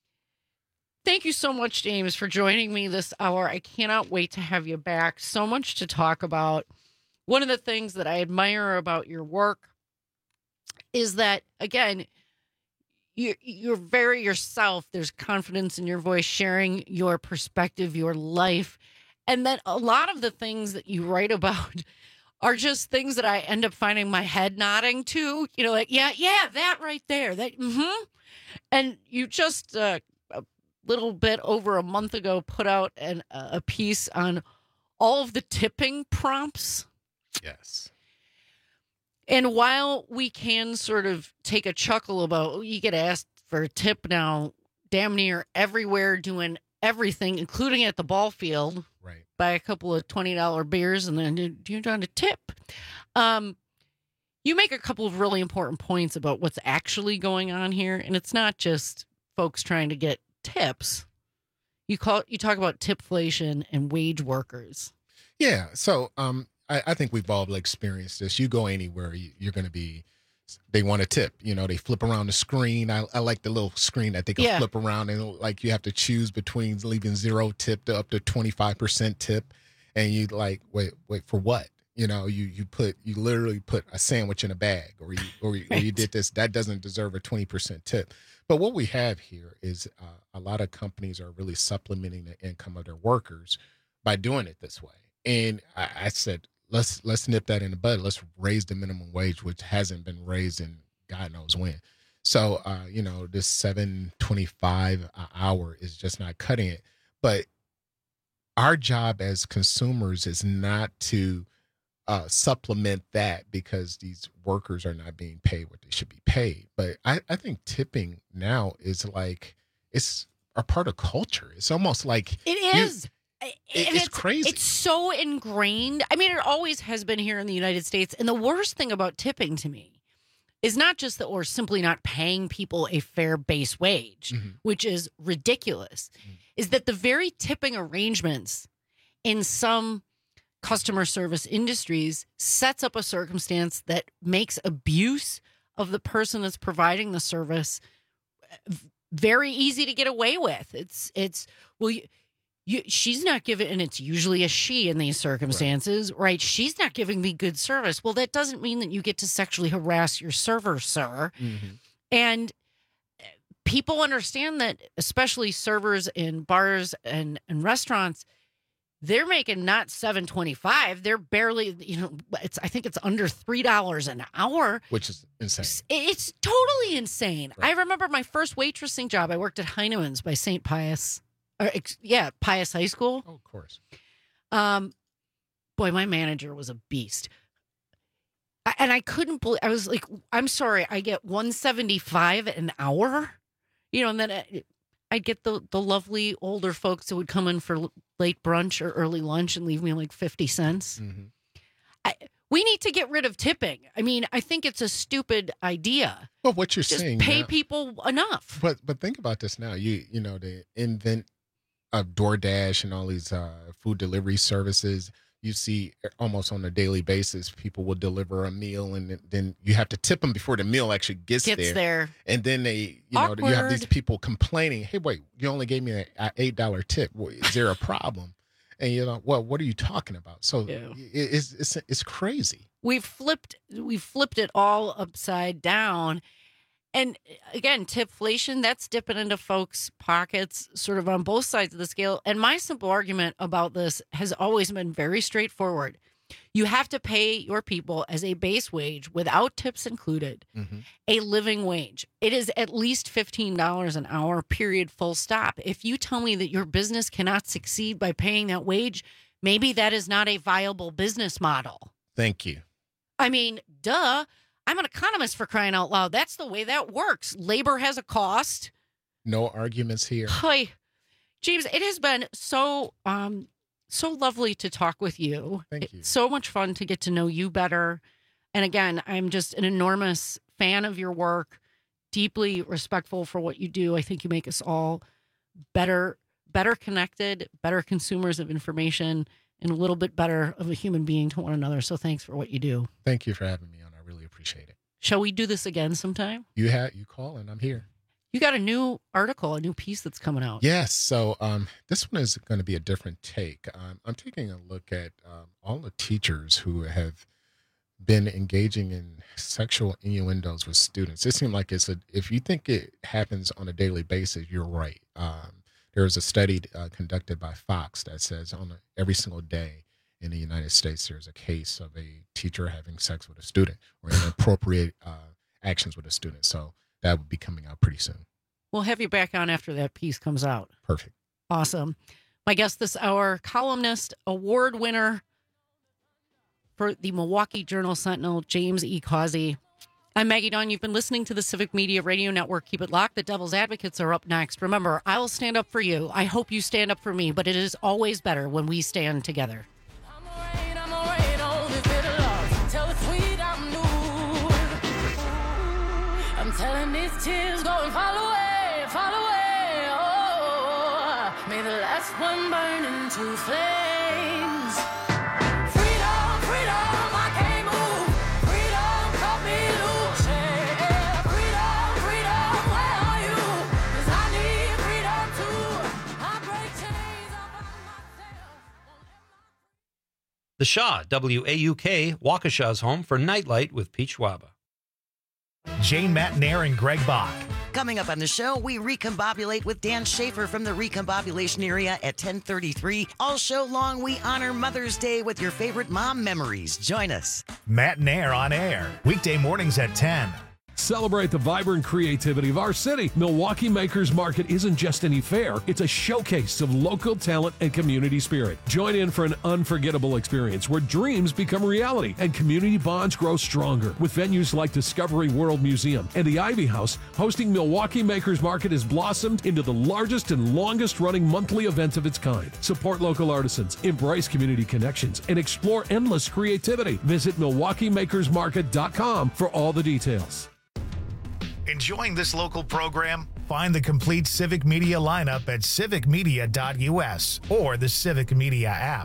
Thank you so much, James, for joining me this hour. I cannot wait to have you back. So much to talk about. One of the things that I admire about your work is that, again, you're, you're very yourself. There's confidence in your voice, sharing your perspective, your life. And then a lot of the things that you write about are just things that I end up finding my head nodding to. You know, like, yeah, yeah, that right there. That, mm-hmm. And you just... Uh, little bit over a month ago put out an, a piece on all of the tipping prompts. Yes. And while we can sort of take a chuckle about, oh, you get asked for a tip now damn near everywhere, doing everything, including at the ball field, right? Buy a couple of twenty dollar beers and then you're trying to tip. Um, you make a couple of really important points about what's actually going on here. And it's not just folks trying to get tips. You call you talk about tipflation and wage workers. Yeah. So um, I, I think we've all experienced this. You go anywhere, you, you're going to be, they want a tip. You know, they flip around the screen. I, I like the little screen that they can Yeah. flip around and like you have to choose between leaving zero tip to up to twenty-five percent tip. And you like, wait, wait, for what? You know, you you put you literally put a sandwich in a bag, or you or you, or you did this that doesn't deserve a twenty percent tip. But what we have here is uh, a lot of companies are really supplementing the income of their workers by doing it this way. And I, I said, let's let's nip that in the bud. Let's raise the minimum wage, which hasn't been raised in God knows when. So uh, you know, this seven twenty-five an hour is just not cutting it. But our job as consumers is not to uh, supplement that because these workers are not being paid what they should be paid. But I, I think tipping now is like it's a part of culture. It's almost like it is. You, it, it's, it's crazy. It's so ingrained. I mean, it always has been here in the United States. And the worst thing about tipping to me is not just that we're simply not paying people a fair base wage, mm-hmm. which is ridiculous, mm-hmm. is that the very tipping arrangements in some customer service industries sets up a circumstance that makes abuse of the person that's providing the service very easy to get away with. It's, it's, well, you, you, she's not giving, and it's usually a she in these circumstances, right. right? She's not giving me good service. Well, that doesn't mean that you get to sexually harass your server, sir. Mm-hmm. And people understand that, especially servers in bars and, and restaurants, they're making not seven twenty-five. They're barely, you know, it's, I think it's under three dollars an hour. Which is insane. It's totally insane. Right. I remember my first waitressing job. I worked at Heinemann's by Saint Pius. Or, yeah, Pius High School. Oh, of course. Um, boy, my manager was a beast. I, and I couldn't believe, I was like, I'm sorry, I get one seventy-five an hour? You know, and then I, I'd get the, the lovely older folks who would come in for late brunch or early lunch and leave me like fifty cents. Mm-hmm. I, we need to get rid of tipping. I mean, I think it's a stupid idea. Well, what you're Just saying pay now, people enough. But but think about this now. You you know, they invent of DoorDash and all these uh, food delivery services. You see almost on a daily basis, people will deliver a meal and then you have to tip them before the meal actually gets, Gets there. there. And then they, you Awkward. know, you have these people complaining, hey, wait, you only gave me an eight dollar tip. Is there a problem? And you know, well, what are you talking about? So Yeah. it, it's, it's, it's crazy. We've flipped, we've flipped it all upside down. And again, tipflation, that's dipping into folks' pockets sort of on both sides of the scale. And my simple argument about this has always been very straightforward. You have to pay your people as a base wage without tips included, mm-hmm. a living wage. It is at least fifteen dollars an hour, period, full stop. If you tell me that your business cannot succeed by paying that wage, maybe that is not a viable business model. Thank you. I mean, duh. I'm an economist, for crying out loud. That's the way that works. Labor has a cost. No arguments here. Hi, James. It has been so um so lovely to talk with you. Thank you. It's so much fun to get to know you better. And again, I'm just an enormous fan of your work. Deeply respectful for what you do. I think you make us all better, better connected, better consumers of information, and a little bit better of a human being to one another. So thanks for what you do. Thank you for having me on. I really appreciate it. Shall we do this again sometime? You have you call and I'm here. You got a new article, a new piece that's coming out. Yes. So um, this one is going to be a different take. Um, I'm taking a look at um, all the teachers who have been engaging in sexual innuendos with students. It seems like it's a, if you think it happens on a daily basis, you're right. Um, there was a study uh, conducted by Fox that says on a, every single day in the United States, there's a case of a teacher having sex with a student or inappropriate uh, actions with a student. So that would be coming out pretty soon. We'll have you back on after that piece comes out. Perfect. Awesome. My guest this hour, columnist, award winner for the Milwaukee Journal-Sentinel, James E. Causey. I'm Maggie Dawn. You've been listening to the Civic Media Radio Network. Keep it locked. The Devil's Advocates are up next. Remember, I will stand up for you. I hope you stand up for me, but it is always better when we stand together. I'm telling these tears, go and fall away, fall away. Oh, may the last one burn into flames. Freedom, freedom, I can't move. Freedom, cut me loose. Yeah. Freedom, freedom, where are you? 'Cause I need freedom too. I break chains up on myself. The Shaw, W A U K, Waukesha's home for Nightlight with Pete Schwaba. Jane Matnair and Greg Bach. Coming up on the show, we recombobulate with Dan Schaefer from the Recombobulation Area at ten thirty-three. All show long, we honor Mother's Day with your favorite mom memories. Join us. Matnair on air, weekday mornings at ten. Celebrate the vibrant creativity of our city. Milwaukee Makers Market isn't just any fair, it's a showcase of local talent and community spirit. Join in for an unforgettable experience where dreams become reality and community bonds grow stronger. With venues like Discovery World Museum and the Ivy House, hosting Milwaukee Makers Market has blossomed into the largest and longest running monthly event of its kind. Support local artisans, embrace community connections, and explore endless creativity. Visit milwaukee makers market dot com for all the details. Enjoying this local program? Find the complete Civic Media lineup at civic media dot u s or the Civic Media app.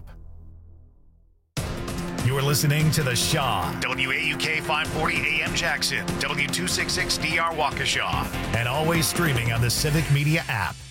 You're listening to The Shaw, W A U K five forty A M Jackson, W two sixty-six D R Waukesha, and always streaming on the Civic Media app.